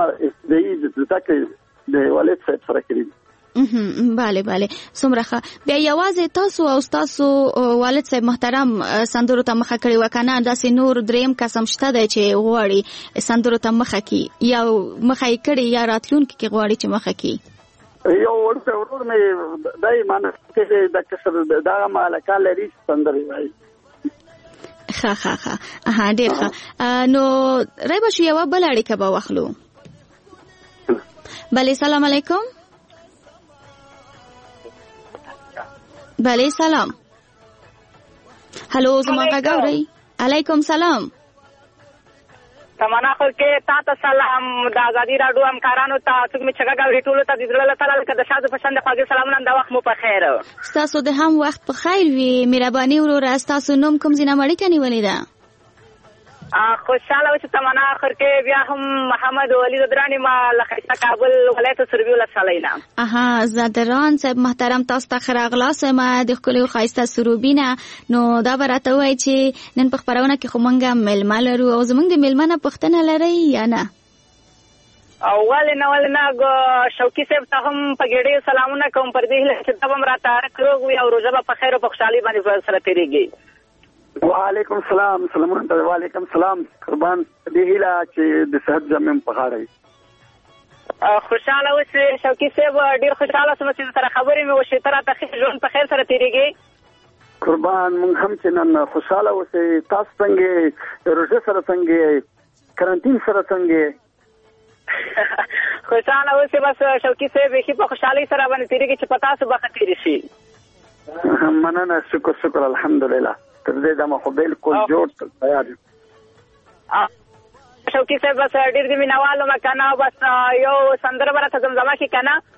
د والد صاحب سره کړي بله څومره ښه بیا یوازې تاسو او تاسو والد صاحب محترم سندرو ته مخه کړې وه که نه داسې نور دریم کس هم شته دی چې غواړي سندرو ته مخه کړي یا مخه یې کړي یا راتلونکي کې غواړي چې مخه کړي یو ورور مې دای مانه کې د کسر دا مالکه لري سندري وای ها ډیر ښه نو رایبه شو یو بل اړیکه به واخلو بله سلام علیکم بله سلام هلو زما غږ اورئ علیکم سلام تمنا خو کې تاسو سلام د ازادي راډیو همکارانو ته څنګه می چګه غوړي ټول ته د زړه تعالی لکه د شاده پسند خواږه سلامونه د وخت مو په خیر تاسو د هم وخت په خیر وي مهرباني ورور تاسو نوم کوم ځینه مړی کني ولیدا خوشاله وشه تمنا اخر کې بیا هم محمد ولی زدرانی ما لخیسه کابل ولایت سروبي ولسالینا زدران صاحب محترم تاسو ته خراغلاس ما د خپل خایسته سروبینه نو دا برته وای چې نن په خبرونه کې خو مونږه ململ لرو او زمونږ د ملمنه پښتنه لري یا نه اول نه شوقي صاحب ته هم په ګډه سلامونه کوم پر دې چې تبم راته کړو وي او روزه په خیر او په خوشحالي باندې سره تیریږي وعلیکم السلام سلامونه وعلیکم السلام قربان دې هیله چې د صحت زمين په غاړه خوشاله اوسئ شوقي صاحب ډیر خوشاله سم چې سره خبرې مې وشي تر ته ژوند په خیر سره تیریږي قربان مونږ هم چې نن خوشاله اوسئ تاسو څنګه روزه سره څنګه کرانتین سره څنګه خوشاله اوسئ بس شوقي صاحب هیڅ په خوشحالي سره باندې تیریږي چې پتا سو بخت تیری شي مننه شکر الحمدلله تر دې دمه خو بالکل جوړ تیار شوقي صاحب بس ډیر دې مینوالو مکنه بس یو سندره برته زمزمه کې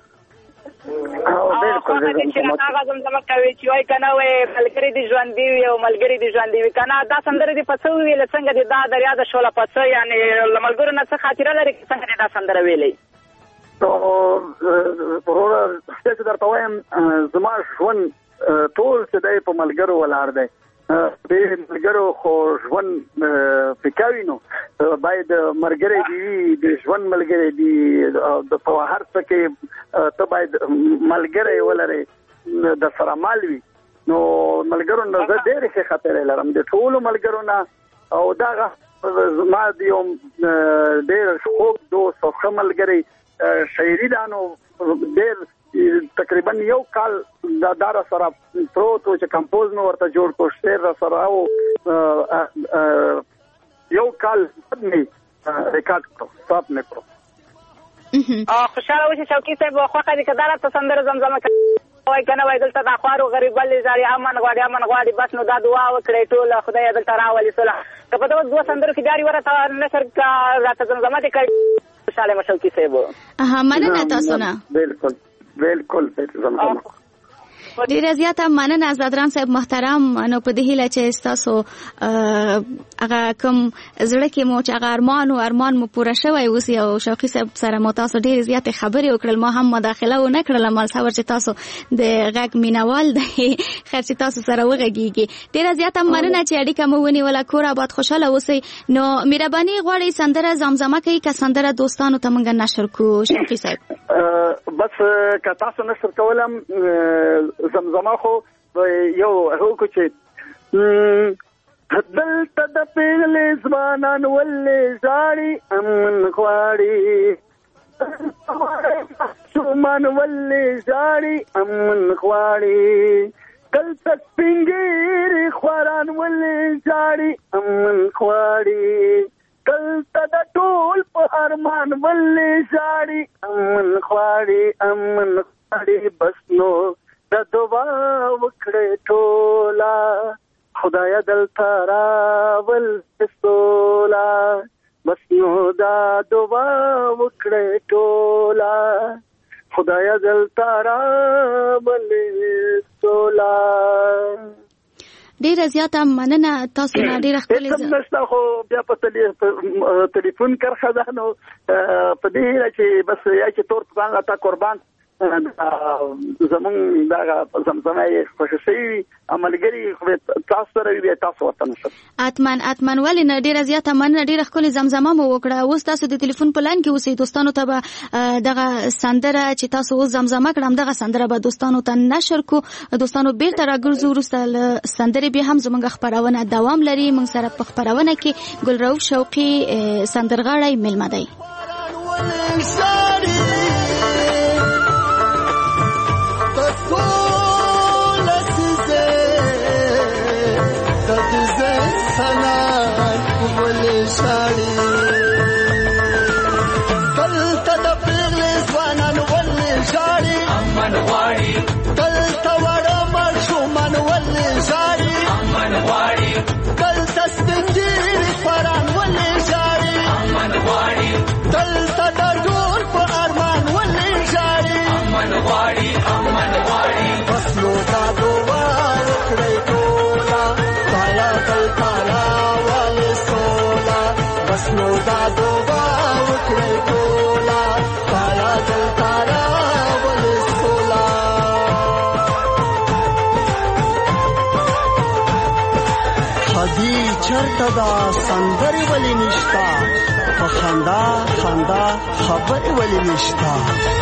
کنه او بالکل زمزمه کوي چې وای کنه وې ملګری دي ژوند دی او ملګری دي ژوند دی کنه دا سندره دې پڅو ویل څنګه دې دا دریا د شوله پڅو یعنی ملګرو نه څه خاطره لري څنګه دې دا سندره ویلې تو ورور څه درته وایم زما ژوند ټول څه دی په ملګرو ولار دی به ملګرو خو ژوند فکاوي نو باید مرګري دی د ژوند ملګری دی د په هر څه کې ته باید ملګری ولري د سره مالوي نو ملګرو نه زه ډېر ښه خاطرې لرم د ټولو ملګرو نه او دا زما د یو ډېر خوږ دوست او ښه ملګری شاعري دا نو ډېر تقریبا یو کال دا دار سره پروتو چې کمپوز نو ورته جوړ کو شعر سره او یو کال می ریکارډ کړو سټاپ نه کړو خوشاله اوسئ شوقي صاحب خوخه دې کداله ته سندره زمزمه وای کنه وای دلته د اخوارو غریب بل زاري امن غواړي بس نو دا دعا وکړي ټول خدای دلته راولي صلاح که په دوه سندرو کې جاری ورته نشر کا راته زمزمه دې کړي خوشاله شوقي صاحب مننه تاسو نه بالکل زمزمه ډیره زیاته مننه زدران صاحب محترم نو په دې هیله چې تاسو هغه کوم زړه کې مو چې هغه ارمان مو پوره شوی اوس یو شوقي صاحب سره مو تاسو ډیره زیاته خبرې وکړل ما هم مداخله و نه کړل مال صبر چې تاسو د غږ مینوال دی خیر چې تاسو سره وغږیږي ډیره زیاته مننه چې اړیکه مو ونیوله کور آباد خوشاله اوسئ نو مهرباني غواړئ سندره زمزمه کوي که سندره دوستانو ته موږ نشر کو شوقي صاحب بس که تاسو نشر کولم زمزمه خو یو هوکو چې دلته د پیغلې ځوانان ولې ژاړي امن غواړي شومان ولې ژاړي امن غواړي دلته سپین ږیري خواران ولې ژاړي امن غواړي دلته د ټول په ارمان ولې ژاړي امن غواړي بس نو د دوبا وکړې ټولا خدای دلته راول سولا بس نو دا دوبا وکړې ټولا خدای دلته راول سولا. ډیره زیاته مننه تاسو نه ډیره خپل نشته خو بیا په ټلیفون کرخه ده نو په دې چې بس یا چې تور څنګه تا قربان زمون دا زمزمه خوششي عملګری تاسو سره وي تاسو ورته نشئ اتمن ولې نه ډیره زیاته مننه ډیره خپل زمزمه مو وکړه. اوس تاسو د ټلیفون په لاین کې اوسئ دوستانو ته به دغه سندره چې تاسو اوس زمزمه کړم دغه سندره به دوستانو ته نشر کو. دوستانو بیرته راګرځو وروسته سندرې به هم زموږ خبرونه دوام لري. موږ سره په خبرونه کې ګلرؤف شوقي سندرغاړی ملما دی. دلته د پیغلې ځوانان ولې ژاړي امن غواړي دلته وړه ماشومان ولې ژاړي امن غواړي دلته سپین ږیري خواران ولې ژاړي امن غواړي دلته د ډول په ارمان ولې ژاړي امن غواړي امن غواړي بس نو دا دعا وکړئ ټوله خدایه دلته راولې سوله بس نو دا دعا وکړئ ټوله خدایه دلته راولې سوله. هدي چرته دا سندرې ولې نشته په خندا خندا خبرې ولې نشته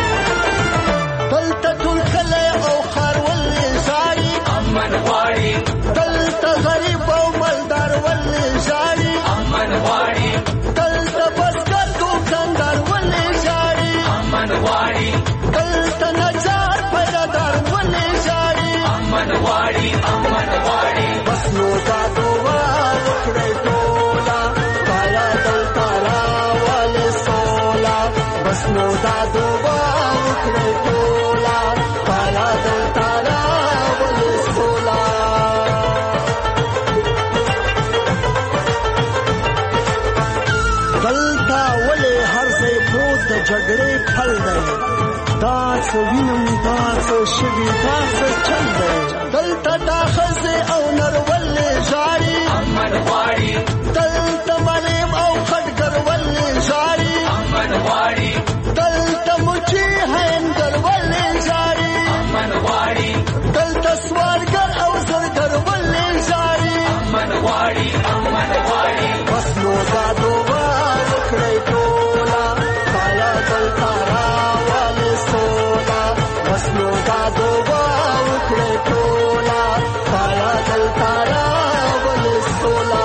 دلته ټول کلی او ښار ولې ژاړي امن غواړي دلته غریب او مالدار ولې ژاړي امن غواړي دلته بزګر دوکاندار ولې ژاړي امن غواړي دلته نجار پیدادار ولې ژاړي امن غواړي امن غواړي بس نو دا دعا وکړئ ټوله خدایه دلته راولې سوله بس نو دا دعا وکړئ ټوله خدایه دلته راولې سوله. دلته ولې هر ځای پروت د جګړې پل دی دا څه وینم دا څه شوي دا څه چل دی دلته دا ښځې او نر ولې ژاړي امن غواړي دلته مریم او خټګر ولې ژاړي امن غواړي دلته مچي هینګر ولې ژاړي امن غواړي دلته سوالګر او زرګر ولې ژاړي امن غواړي امن غواړي بس نو دا دعا وکړئ ټوله خدایه دلته راولې سوله بس نو دا دعا وکړئ ټوله خدایه دلته راولې سوله.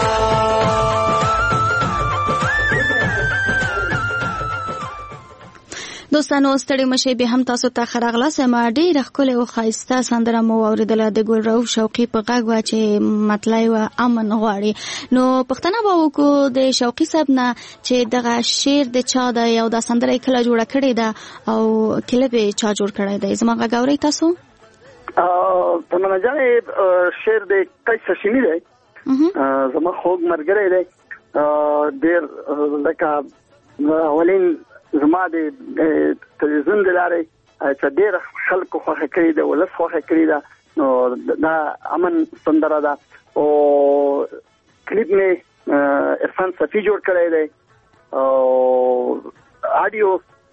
دوستانو ستړي مشي به هم تاسو ته خراغله سم ډیره ښکلې او ښایسته سندره مو اوریدله د ګلرؤف شوقي په غږ وا چې مطلع و امن غواړي. نو پښتنه به وکړو د شوقي صاحب نه چې دغه شعر د چا د یو د سندره کله جوړه کړې ده او کله به چا جوړ کړی دی زما غږ اورئ تاسو؟ تمنا جانې شعر د قیس هاشمي دی زما خوږ ملګری دی ډېر لکه اولین زما د تلویزیون د لارې چې ډېر خلکو خوښه کړې ده ولس خوښه کړې ده نو دا امن سندره ده او کلیپ مې عرفان صفي جوړ کړی دی او آډیو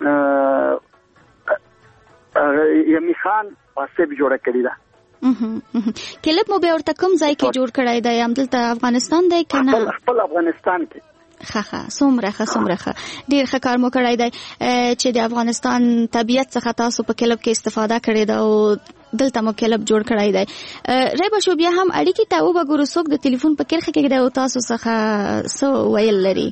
یمی خان واسب جوړه کړې ده. کلیپ مو به ورته کوم ځای کې جوړ کړی دی همدلته افغانستان دی که نه؟ خپل افغانستان کې. ښه څومره ډېر ښه کار مو کړی دی چې د افغانستان طبیعت څخه تاسو په کلب کې استفاده کړې ده او دلته مو کلب جوړ کړی دی. ریبه شو بیا هم اړیکې ته وګورو څوک د ټلیفون په کرښه کې دی او تاسو څخه څه ویل لري.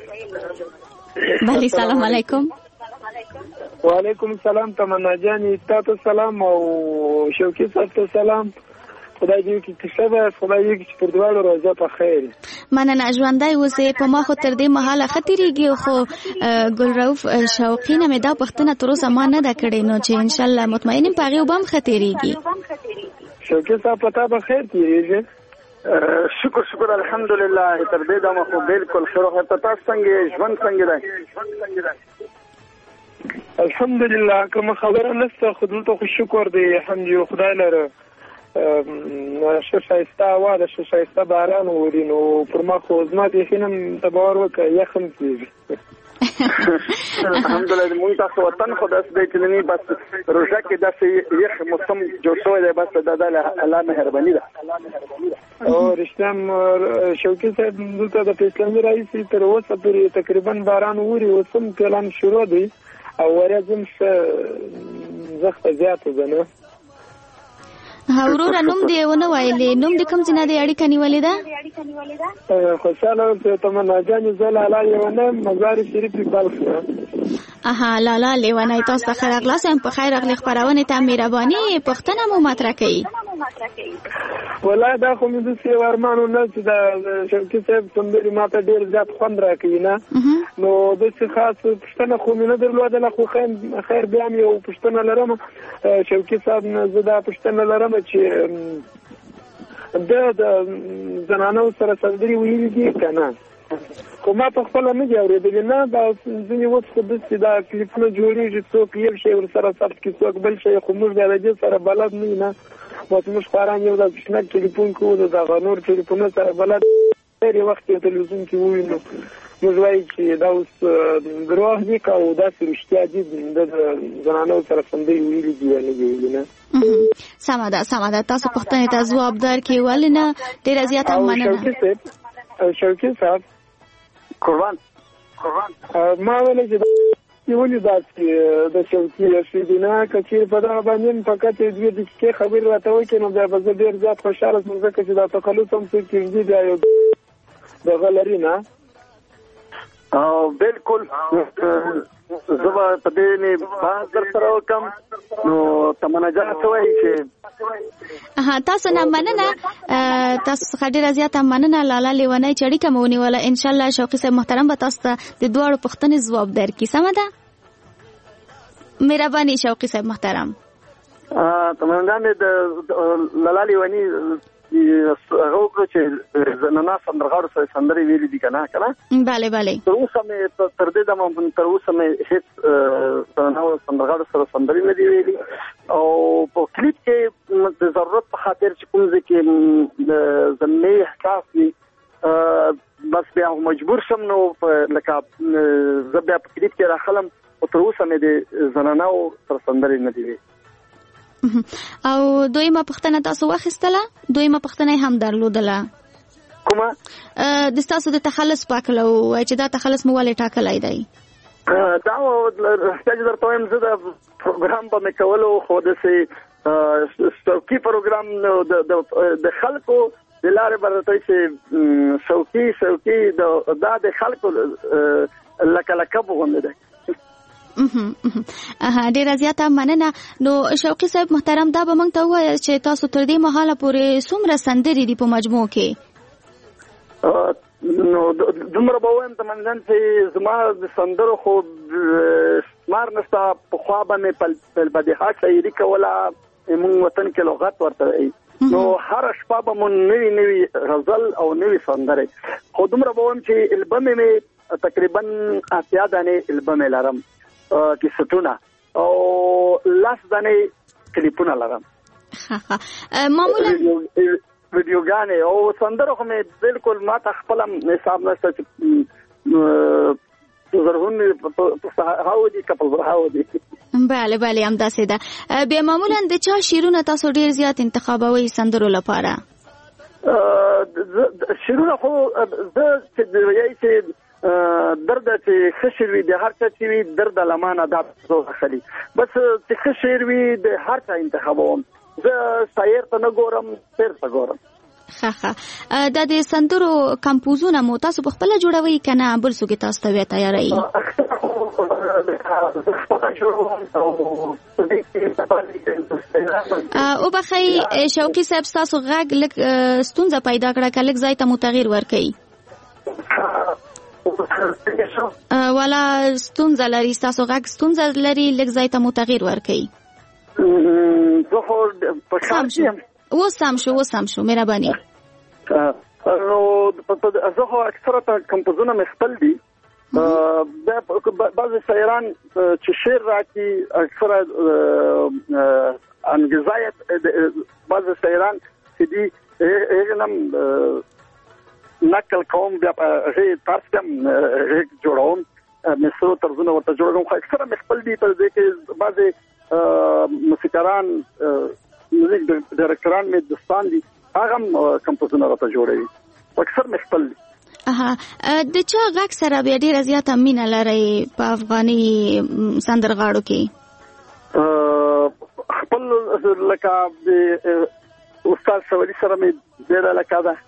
بله سلام علیکم. وعلیکم السلام تمنا جانې تاسو سلام او شوقي صاحب ته سلام. خدای دې کې کښه خدای دې چې پر دواړو روزه په خیر. مننه ژوندۍ اوسې. په ما خو تر دې مهاله ښه تېرېږي، خو ګلرؤف شوقي نه مې دا پوښتنه تر اوسه ما نه ده کړې، نو چې انشاءالله مطمئن یم په هغې اوبه هم ښه تېرېږي. شوقي صاحب په تا به خیر تېرېږي؟ شکر الحمدلله تر دې دمه خو بالکل ښه روغ. ته تاسو څنګه ژوند څنګه دی؟ الحمدلله کومه خبره نشته، خو دلته خو شکر دی الحمد خدای لره. ښه ښایسته هوا ده، ښه ښایسته باران اوري، نو پر ما خو زما بیخي نه ته باور وکړه یخ هم کېږي. الحمدلله مونږ تاسو وطن خو داسې دی چې نن بس روژه کې داسې یخ موسم جوړ شوی دی، بس د الله مهرباني ده. او رښتیا شوقي صاحب دلته د اسلامي راهیسې تر اوسه پورې تقریبا باران اوري، اوس هم پلان شروع دی او ورځ هم ښه زښته زیاته ده. نه وروره نوم دې ونه ویلې، نوم دې کوم ځای نه دی اړیکه نیولې ده؟ خوشحاله اوسې تمنا جانې، زه لالا لیونی مزار شریف بلخ. لالا لیونی، تاسو ته ښه راغلاست. په خیر راغلې خپرونې ته. مهرباني پوښتنه مو مطرح کوي. والله دا خو مې داسې یو ارمان و نه چې د شوقي صاحب سندرې ما ته ډېر زیات خوند راکوي، نه نو داسې خاص پوښتنه خو مې نه درلودله، خو خیر بیا مې یو پوښتنه لرم شوقي صاحب نه. زه دا پوښتنه لرم چې د زنانو سره سندرې ویلي دي که نه؟ خو ما په خپله نه دي اورېدلې. نه دا ځینې اوس خو داسې دا کلیپونه جوړېږي، څوک یو شی ورسره ثبت کړي، څوک بل شی، خو موږ بیا د دې سره بلد نه یو. نه موږ خوران یو د کوچنی ټلیفون کوو، د دغه نور ټلیفونو سره بلد ډېر وخت یو تلویزیون کې ووینو، موږ وایي چې دا اوس دروغ دي که او داسې رښتیا دي د زنانو سره سندرې ویلي دي یا نه دي ویلي. نه سمه ده. تاسو پوښتنې ته ځواب درکړئ، ولې نه؟ ډېره زیاته مننه. شوقي صاحب قربان ما ویلې چې ولې داسې د شوقي شوي نه، که چېرې په دغه باندې فقط 2 دقیقې خبرې راته وکړي نو بیا به زه ډېر زیات خوشحاله شم، ځکه چې دا تخلص هم څوک کېږدي بیا یو دغه لري. نه بالکل زه به په دې نه بحث در سره وکړم. نو تمنا جان څه وایي چې تاسو نه مننه، تاسو څخه ډېره زیاته مننه لالا لیونی چې اړیکه مو ونیوله. انشاءالله شوقي صاحب محترم به تاسو ته د دواړو پوښتنې ځواب درکړي. سمه ده؟ مهرباني شوقي صاحب محترم. تمنا جان د لالا لیونی هغه وکړو چې زنانه سندرغاړو سره سندرې ویلي دي که نه؟ بله تر اوسه مې تر دې دمه هېڅ زنانه سندرغاړو سره سندرې نه دي ویلي. او په کلیپ کې د ضرورت په خاطر چې کوم ځای کې د زلمۍ احساس وي بس بیا مجبور شم، نو لکه زه بیا په کلیپ کې راخلم، او تر اوسه مې د زنانو سره سندرې نه دي ویلي. او دویمه پوښتنه تاسو واخیستله؟ دویمه پوښتنه هم درلودله کومه؟ د تاسو د تخلص په اړه وایي چې دا تخلص مو ولې ټاکلی دی؟ دا احتیاج درته وایم، زه د پروګرام په مې کولو خو داسې شوقي پروګرام د خلکو د لارې به درته چې شوقي دا د خلکو لکه لقب غوندې دی. ډیره زیاته مننه. نو شوقي صاحب محترم دا به موږ ته ووایاست چې تاسو تر دې مهاله پورې څومره سندرې دي په مجموع کې؟ نو دومره به ووایم تمنځن چې زما د سندرو خو شمار نشته. پخوا به مې پلبدیحه شاعري کوله، موږ وطن کې لغت ورته وایي، نو هره شپه به مو نوي غزل او نوي سندرې. خو دومره به ووایم چې البم مې تقریبا 80 دانې البم لرم، کیسټونه او 10 دانې کلیپونه لرم، معمولا ویډیوګانې او سندرو خو مې بالکل ما ته خپل حساب نشته چې زرغون هاو دي کپل هاو دي. بله همداسې ده. بیا معمولا د چا شعرونه تاسو ډېر زیات انتخابوي سندرو لپاره؟ شعرونه خو زه چې وایي چې درد چې ښه شعر وي د هر چا چې وي درد لمانه دا خلی، بس چې ښه شعر وي د هر چا انتخابوم. زه شاعر ته نه ګورم، شعر ته ګورم. ښه دا د سندرو کمپوزونه مو تاسو په خپله جوړوئ که نه بل څوک یې تاسو ته بیا تیاروي؟ وبخئ شوقي صاحب ستاسو غږ لږ ستونزه پیدا کړه، که لږ ځای ته مو تغییر ورکوئ. والا ستونزه لري تاسو غږ ستونزه لري لږ ځای ته مو تغییر ورکړئ. زه خو په ښار کې یم. وسم شو مهرباني. نو زه خو اکثره کمپوزونه مې خپل دي. بعضې شاعران چې شعر راکړي اکثره انګزایت بعضې شاعران چې دي هغې نه نقل کوم بیا هغې طرز ته هغې جوړوم مصرو طرزونه ورته جوړوم خو اکثره مې خپل دي. په دې کې بعضې موسیقاران میوزیک ډایرکټران مې دوستان دي هغه هم کمپوزونه راته جوړوي اکثر مې خپل دي. د چا غږ سره بیا ډېره زیاته مینه لرئ په افغاني سندرغاړو کې؟ خپل لکه د استاد سوالي سره مې ډېره علاقه ده.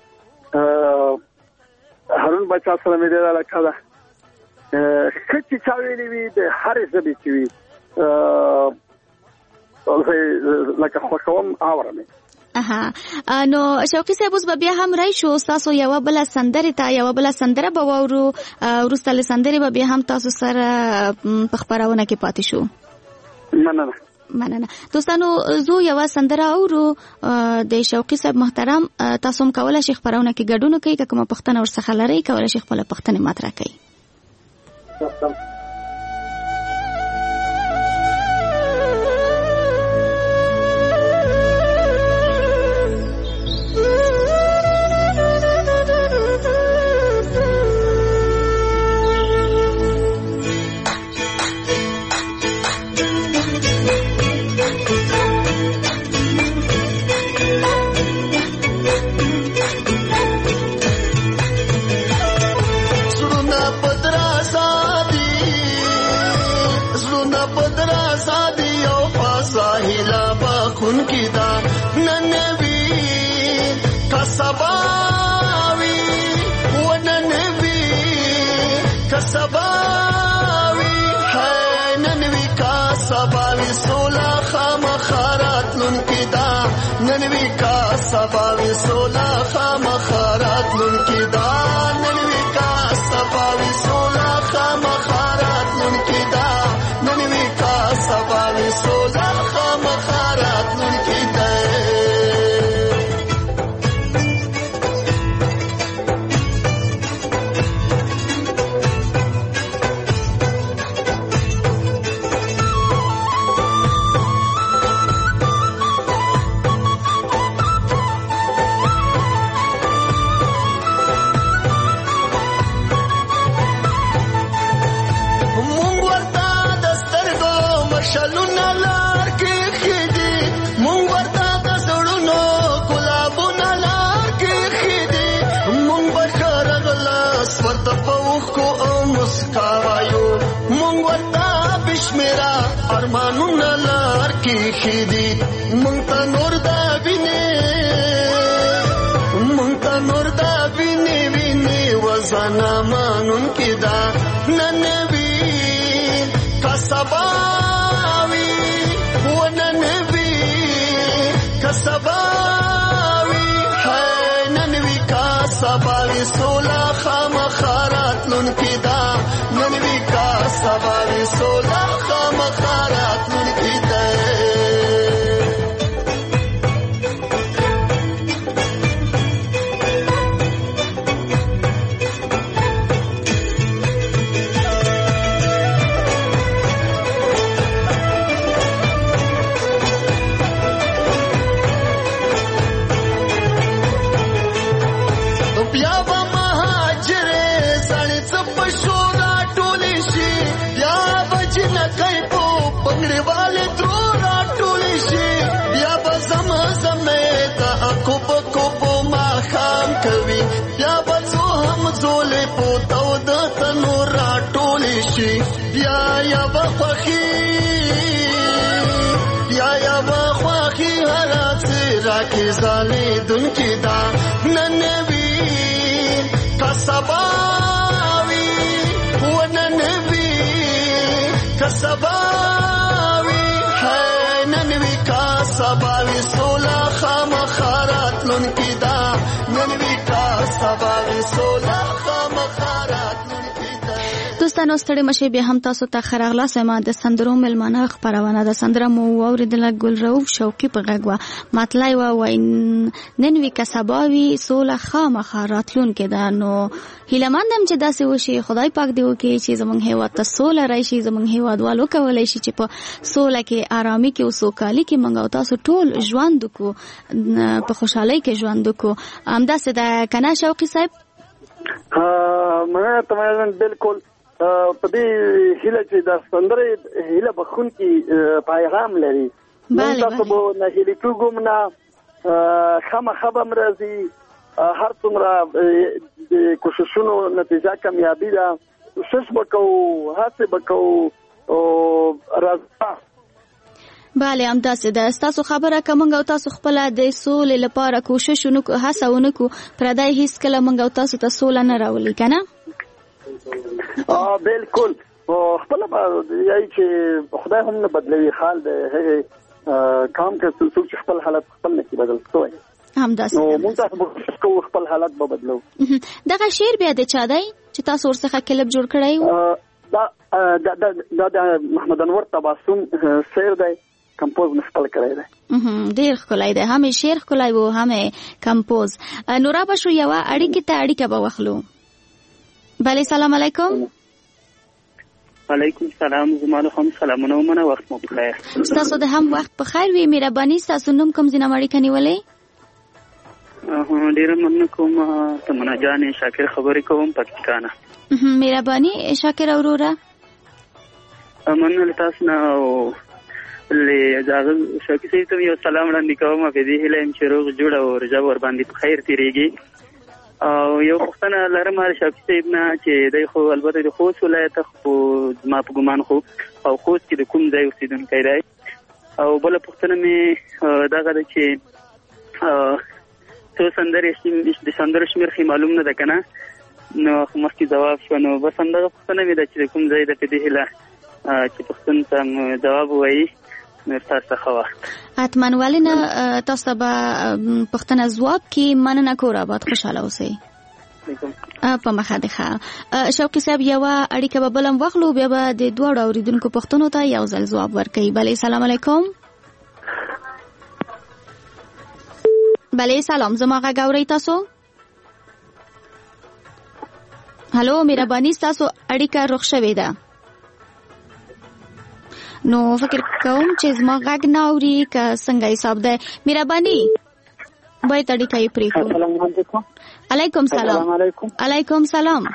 هارون بچا سره مې ډېره علاقه ده. ښه چې چا ویلي وي د هرې ژبې چې وي لکه خوښوم اورم. نو شوقي صاحب اوس به بیا هم راشو تاسو یو بل سندره به واورو وروسته له سندرې به بیا هم تاسو سره په خبرونه کې پاتې شو. مننه دوستانو زه یو سندره اورو د شوقي صاحب محترم تاسو هم کولای شئ خبرونه کې ګډون کوئ که کومه پوښتنه ورڅخه لرئ کولای شئ خپل پوښتنه مطرح کړئ. سباوی سولا خامخارات لنکی دا ننوی کا سباوی سولا خامخارات لنکی دا ننوی کا سباوی سولا خامخارات لنکی دا. ارمانونه لار کې خېدي مونږ ته نور دا ویني ویني وزنا مانون کې دا ننوي کسباوي وننوي کسباوي هاي ننوي کسباوي سولا خامخارات لون کې دا ننوي کسباوي سولا خامخارات لون کې دا. بیا بزو هم زولې پوتاو د تنور راټولې شي بیا یا بخواخي حالات راکې ځالې دونکې دا ننوي کسباوي وننوي کسباوي هاي ننوي کسباوي سولا خامخارات لونکې دا ننوي سباوی سولا خامخارات دوستانو ستړي مشه بیا هم تاسو ته خراغلا سما د سندرو ملمانه خبرونه د سندره مو اوریدل ګل رؤف شوقي په غږ مطلع و نن وی کسباوي سوله خامخا راتلون کې دا نو هیلمندم چې داسې وشي خدای پاک دی وکي چې زمونږ هیواد ته سوله راشي زمونږ هیوادوالو کولای شي چې په سوله کې آرامي کې او سوکالي کې منګو تاسو ټول ژوند کو په خوشحالي کې ژوند کو همداسې د کنا شوقي صاحب مننه تمام بالکل په دې هیله چې د سندرې هیله بخون کې پیغام لري تاسو به نه هیلې کوم نه خامخا مرزي هر څومره د کوششونو نتیجه کامیابی ده کوشش وکړو هڅه وکړو او راځه bale همداسې ده ستاسو خبره کومنګ او تاسو خپل د سولې لپاره کوشش ونکو هڅه ونکو پردای هیڅ کله منګ او تاسو ته سوله نه راولي کنه بالکل خپل یای چې خدای هم نه بدلوي حال د هغه کام کې څوک خپل حالت خپل نه بدل کوي همداسې نو موږ تاسو کوو خپل حالت به بدلو دغه شعر بیا د چا دی چې تاسو ورڅخه کلب جوړ کړی دا محمد انور تبسم شعر دی کمپوز مختل کړی دی ډیر ښکلی دی هم شعر ښکلی و هم کمپوز نورا بشو یو اړیکې ته اړیکه به واخلو بله سلام علیکم علیکم سلام زمانو هم سلامونه ومنه وخت مو بخیر ستاسو د هم وخت په خیر وي مهرباني ستاسو نوم کوم ځای نه اړیکه نیولې ډیره مننه کوم تمنا جانې شاکر خبرې کوم پاکستانه مهرباني شاکر اوروره مننه تاسو نه له زاغ شاکر سي ته یو سلام وړاندې کوم په دې هله چې روغ جوړ او رجب ور باندې په خیر تیریږي او یو وختونه لرم شاکر سي نه چې دای خو البته د خوست ولایت خو ما په ګمان خو او خوست کې د کوم ځای اوسیدونکی دی او بل وختونه می دغه چې څو سندرې د سندرو شمیر خې معلوم نه ده کنه نو مخکې جواب شو نو بس همدغه وختونه می د چې کوم ځای د په دې هله چې پښتون ته جواب وایي تاسو خوا حتما ولنه تاسو به پښتنه جواب کې مننه کور آباد خوشاله اوسئ په مخه ده شوقي صاحب یو اړیکه به بلم واخلو بیا به د دوه اوریدونکو پښتنو ته یو ځل جواب ورکړي بله سلام علیکم بله سلام زما غږ اورئ تاسو هلو مهرباني تاسو اړیکه رخ شوې ده نو فکر کوم چې زما غږ نه اوري که څنګه حساب ده مهرباني باید اړیکه یې پرېږدو السلام علیکم علیکم سلام علیکم سلام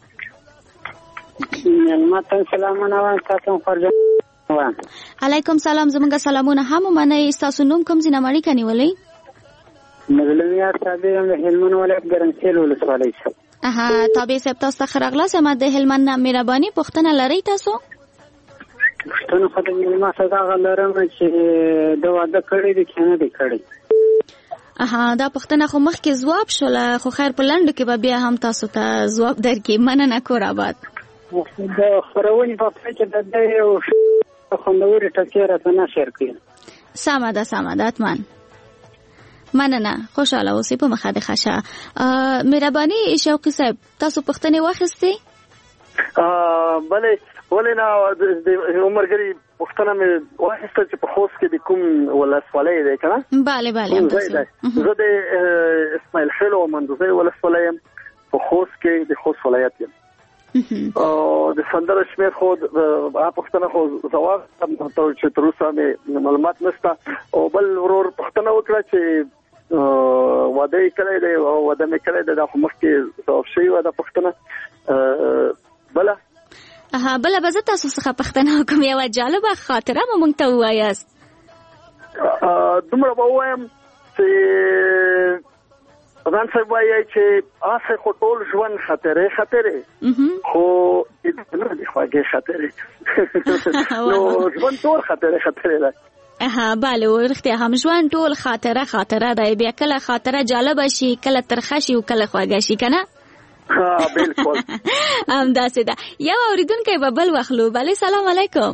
ماته سلامونه وایم تاسو خورځه وایم علیکم سلام زموږ سلامونه هم منئ ستاسو نوم کوم ځای نه اړیکه نیولئ مظلومیار صاحب د هلمند ولایت ګرمسیل ولسوالۍ څخه تابع صاحب تاسو ته ښه راغلاست ما د هلمند نه مهرباني پوښتنه لرئ تاسو پښتون خو د ملما صداغه لرم چې د واده کړی دی کنه دی کړی دا پښتنه خو مخکې جواب شوله خو خیر په لنډو کې به بیا هم تاسو ته جواب درکې مننه کور آباد د خپرونې په پای کې د دې یو خوندوري ټکی راته نشر کړي سمه ده حتما مننه خوشاله اوسئ په مخه د خشه مهرباني شوقي صاحب تاسو پښتنې واخیستې بله ولې نه د عمرګری پښتنه مې واخیسته چې په خوست کې د کوم ولسوالۍ دی کنه bale زه د اسماعیل خیل او مندوزي ولسوالۍ په خوست کې د خوست ولایت یم او د سندره شمیر خو پښتنه خو زواب چې تر اوسه مې معلومات نشته او بل ورور پښتنه وکړه چې واده کړی دی او واده مې کړی دی د مخکې جواب شوی و د پښتنه بله بله به زه تاسو څخه پښتنه کوم یوه جالبه خاطره مو موږ ته ووایاست دومره به ووایم چې ځان صاحب وایي چې آسه خو ټول ژوند خطرې خو نه دي خواږې خطرې نو ژوند ټول خطرې ده بله رښتیا هم ژوند ټول خاطره ده بیا کله خاطره جالبه شي کله ترخه شي او کله خوږه شي که نه بالکل همداسې ده یو اوریدونکی به بل واخلو بله سلام علیکم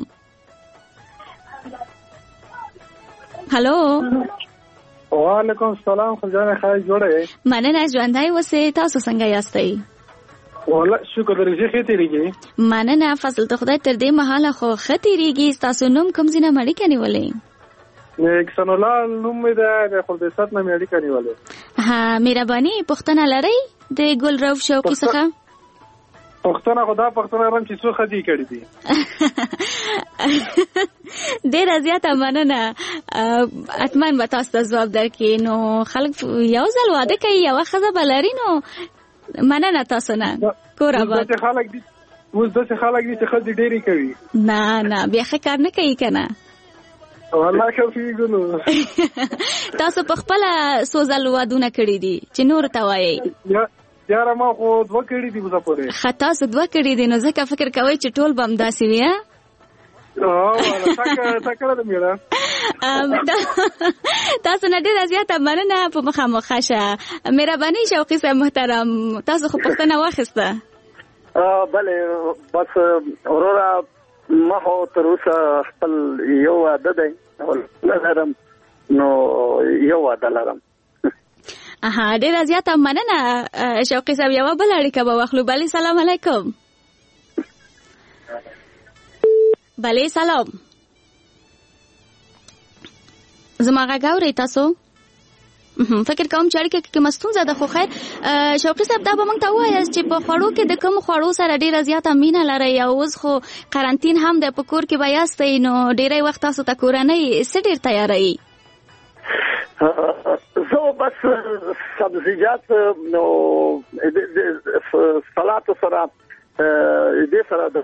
هلو وعلیکم السلام خو جانې خیر جوړه مننه ژوندی اوسئ تاسو څنګه یاستئ والله شکر درې ښه تیریږي. مننه فضل ته خدای تر دې مهاله خو ښه تیریږي. ستاسو نوم کوم ځای نه اړیکه نیولې؟ احسان الله نوم مې ده، د خلدسات نه مې اړیکه نیولې. ها مهرباني پوښتنه لرئ د ګل روف شوقي څخه؟ پښتنه خدا پښتنه رم چې څو خدي کړی دي. ډېر زیاته مننه. اتمن به تاسو ته ځواب درکړي. نو خلک یو ځل واده کوي، یوه ښځه به لري. نو مننه تاسو نه کور آباد. اوس داسې خلک دي چې ښځې ډېرې کوي. نه بیا ښه کار نه کوي که نه؟ والله کفیږو نو. تاسو په خپله څو ځل وادونه کړي دي چې نورو ته وایئ؟ یاره ما خو 2 کړي دي اوسه پورې. ښه تاسو 2 کړي دي، نو ځکه فکر کوئ چې ټول به همداسې وي. تاسو نه ډېره زیاته مننه. په مخامخ شه. مهرباني شوقي صاحب محترم، تاسو خو پوښتنه واخیسته؟ بله بس وروره ما خو تر اوسه خپل یو واده دی لرم، نو یو واده لرم. ډېره زیاته مننه شوقي صاحب. یوه بله اړیکه به واخلو. بلې سلام علیکم. بلې سلام. زما غږ اورئ تاسو؟ فکر کوم چې اړیکه کې ستونزه ده. خو خیر شوقي صاحب دا به موږ ته ووایاست چې په خوړو کې د کوم خوړو سره ډېره زیاته مینه لرئ؟ او اوس خو قرنطین هم دی، په کور کې به یاستئ، نو ډېری وخت تاسو ته کورنۍ څه ډېر تیاروي؟ زه بس سبزیجات نو سلاتو سره دې سره د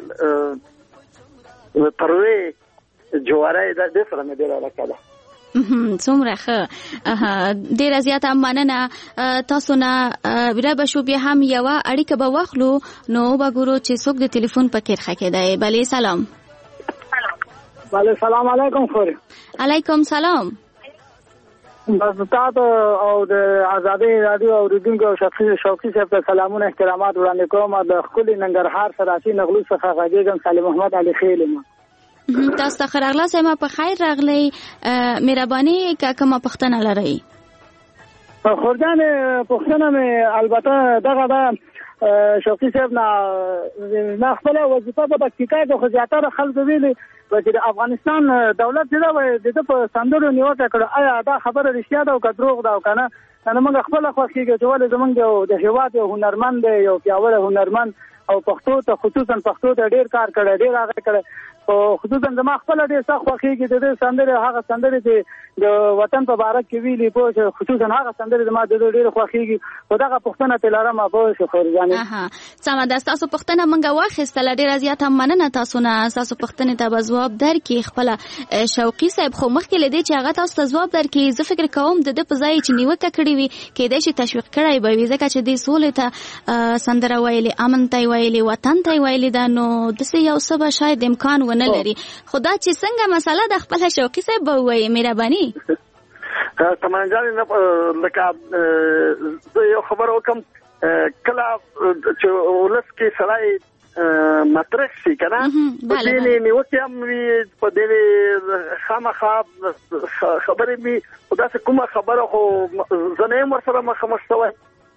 تروي جواري د دې سره مې ډېره علاقه ده. څومره ښه. ډېره زیاته مننه تاسو نه. بیا به شو بیا هم یوه اړیکه به واخلو، نو به ګورو چې څوک د تلیفون په کرښه کې دی. بلې سلام. بله سلام علیکم. خوري علیکم سلام. بس تاسو او د آزادۍ رادیو اوریدونکو شوقي صاحب ته سلامونه احترامات وړاندې کوم. د ښکلي ننګرهار سراسي نغلو څخه غږیږم. سالم محمد علي خیل یم. تاسو ته ښه راغلاست. ما په خیر راغلی. مهرباني که کومه پوښتنه لرئ؟ خورجان پوښتنه مې البته دغه ده شوقي صاحب نه خپله وظیفه په پکتیکا کې خو زیاتره خلکو ویلي چې د افغانستان دولت چې ده د ده په سندرو نیوکه کړه. آیا دا خبره رښتیا ده او که دروغ ده او که نه؟ موږ خپله خوښ کېږو چې ولې زموږ د هېواد یو هنرمند دی، یو پیاوړی هنرمند، او پښتو ته خصوصا پښتو ته ډېر کار کړی، ډېر هغه کړی. خصوصا زما خپله ډېر سخت خوښېږي د دې سندرې، هغه سندرې چې د وطن په باره کې ویلي، پوه شو، خصوصا هغه سندرې زما د ده ډېرې خوښېږي. خو دغه پوښتنه ترې لرم، پوه شو خورجانې. سمه ده. ستاسو پوښتنه موږ واخیستله. ډېره زیاته مننه تاسو نه. ستاسو پوښتنې ته به ځواب درکړي خپله شوقي صاحب. خو مخکې له دې چې هغه تاسو ته ځواب درکړي، زه فکر کوم د ده په ځای چې نیوکه کړې وي کېدای شي تشویق کړی به وي، ځکه چې دې سولې ته سندره ویلې، امن ته یې ویلې، وطن ته یې ویلې ده. نو داسې یو څه به شاید امکان ونه لري. خو دا چې څنګه مسله د خپله شوقي صاحب به ووایي. مهرباني. تمنجانې لکه زه یو خبره وکړم، کله چې ولس کې سړی مطرح شي که نه، په دې نیوکې هم وي، په دې خامخا خبرې وي. خو داسې کومه خبره خو زه نه یم ورسره مخامخ شوی.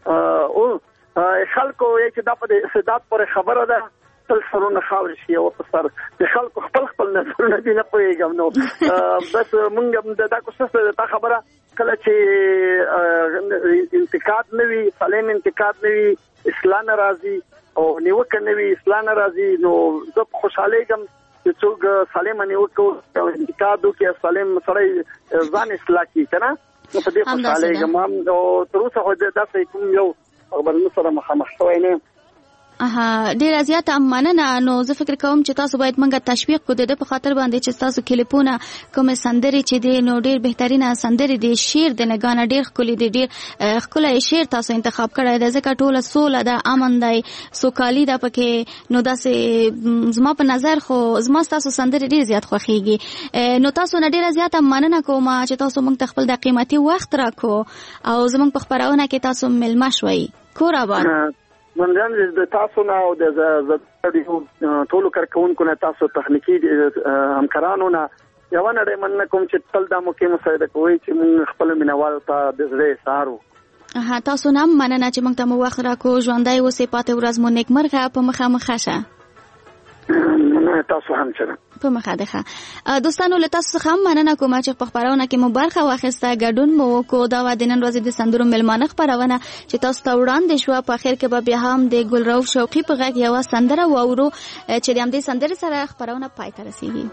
خلکو یې چې دا په استعداد پورې خبره ده، تل سرونه خاورې شي او په سر د خلکو خپل نظرونه دي. نه پوهېږم. نو بس موږ دا کوشش دا خبره کله چې انتقاد نه وي، سالم انتقاد نه وي، اصلاح نه راځي او نیوکه نه وي، اصلاح نه راځي، نو زه خوشحالېږم چې څوک سالم نیوکه او انتقاد وکړي، سالم سړی ځان اصلاح کړي که نه. نو په دې خوشحالېږم. او تر اوسه خو داسې کوم یو خبرونو سره مخامخ شوی نه یم. ډیره زیاته مننه. نو زه فکر کوم چې تاسو باید منګه تشویق کو د په خاطر باندې چې تاسو کلیپونه کوم سندري چې دی نو ډیر بهترینه سندري دی، شعر د نگانه ډیر خولي دی، ډیر خولای شعر تاسو انتخاب کړی دی، ځکه ټوله سوله ده، امن دی، سوکالي ده پکې. نو داسې زما په نظر خو زما تاسو سندري ډیر زیات خوښیږي. نو تاسو نه ډیره زیاته مننه کوم چې تاسو موږ ته خپل د قیمتي وخت راکو او زموږ په خبرونه کې تاسو ملما شوي. کور آباد. منځان د تاسو نه او د ټولو کارکونکو نه، تاسو تخنیکی همکارانو نه یو نړۍ مننه کوم چې تل دا موقع مساعده کوي چې موږ خپل مینوال ته د زړه سهار تاسو نه مننه چې موږ ته مو وخت راکو. ژوندی اوسئ، پاتې ورځ مو نیکمرغه. په مخه شه. تاسو هم چېرې په مخه ده. دوستانو له تاسو څخه مننه کوم چې په خبرونه کې مو برخه واخیسته، ګډون مو وکړو. دا د نن ورځې د سندرو مېلمانه خبرونه چې تاسو ته وړاندې شوه. په اخر کې به بیا هم د ګلرؤف شوقي په غږ یوه سندره واورو چې د همدې سندرې سره خبرونه پای ته رسیږي.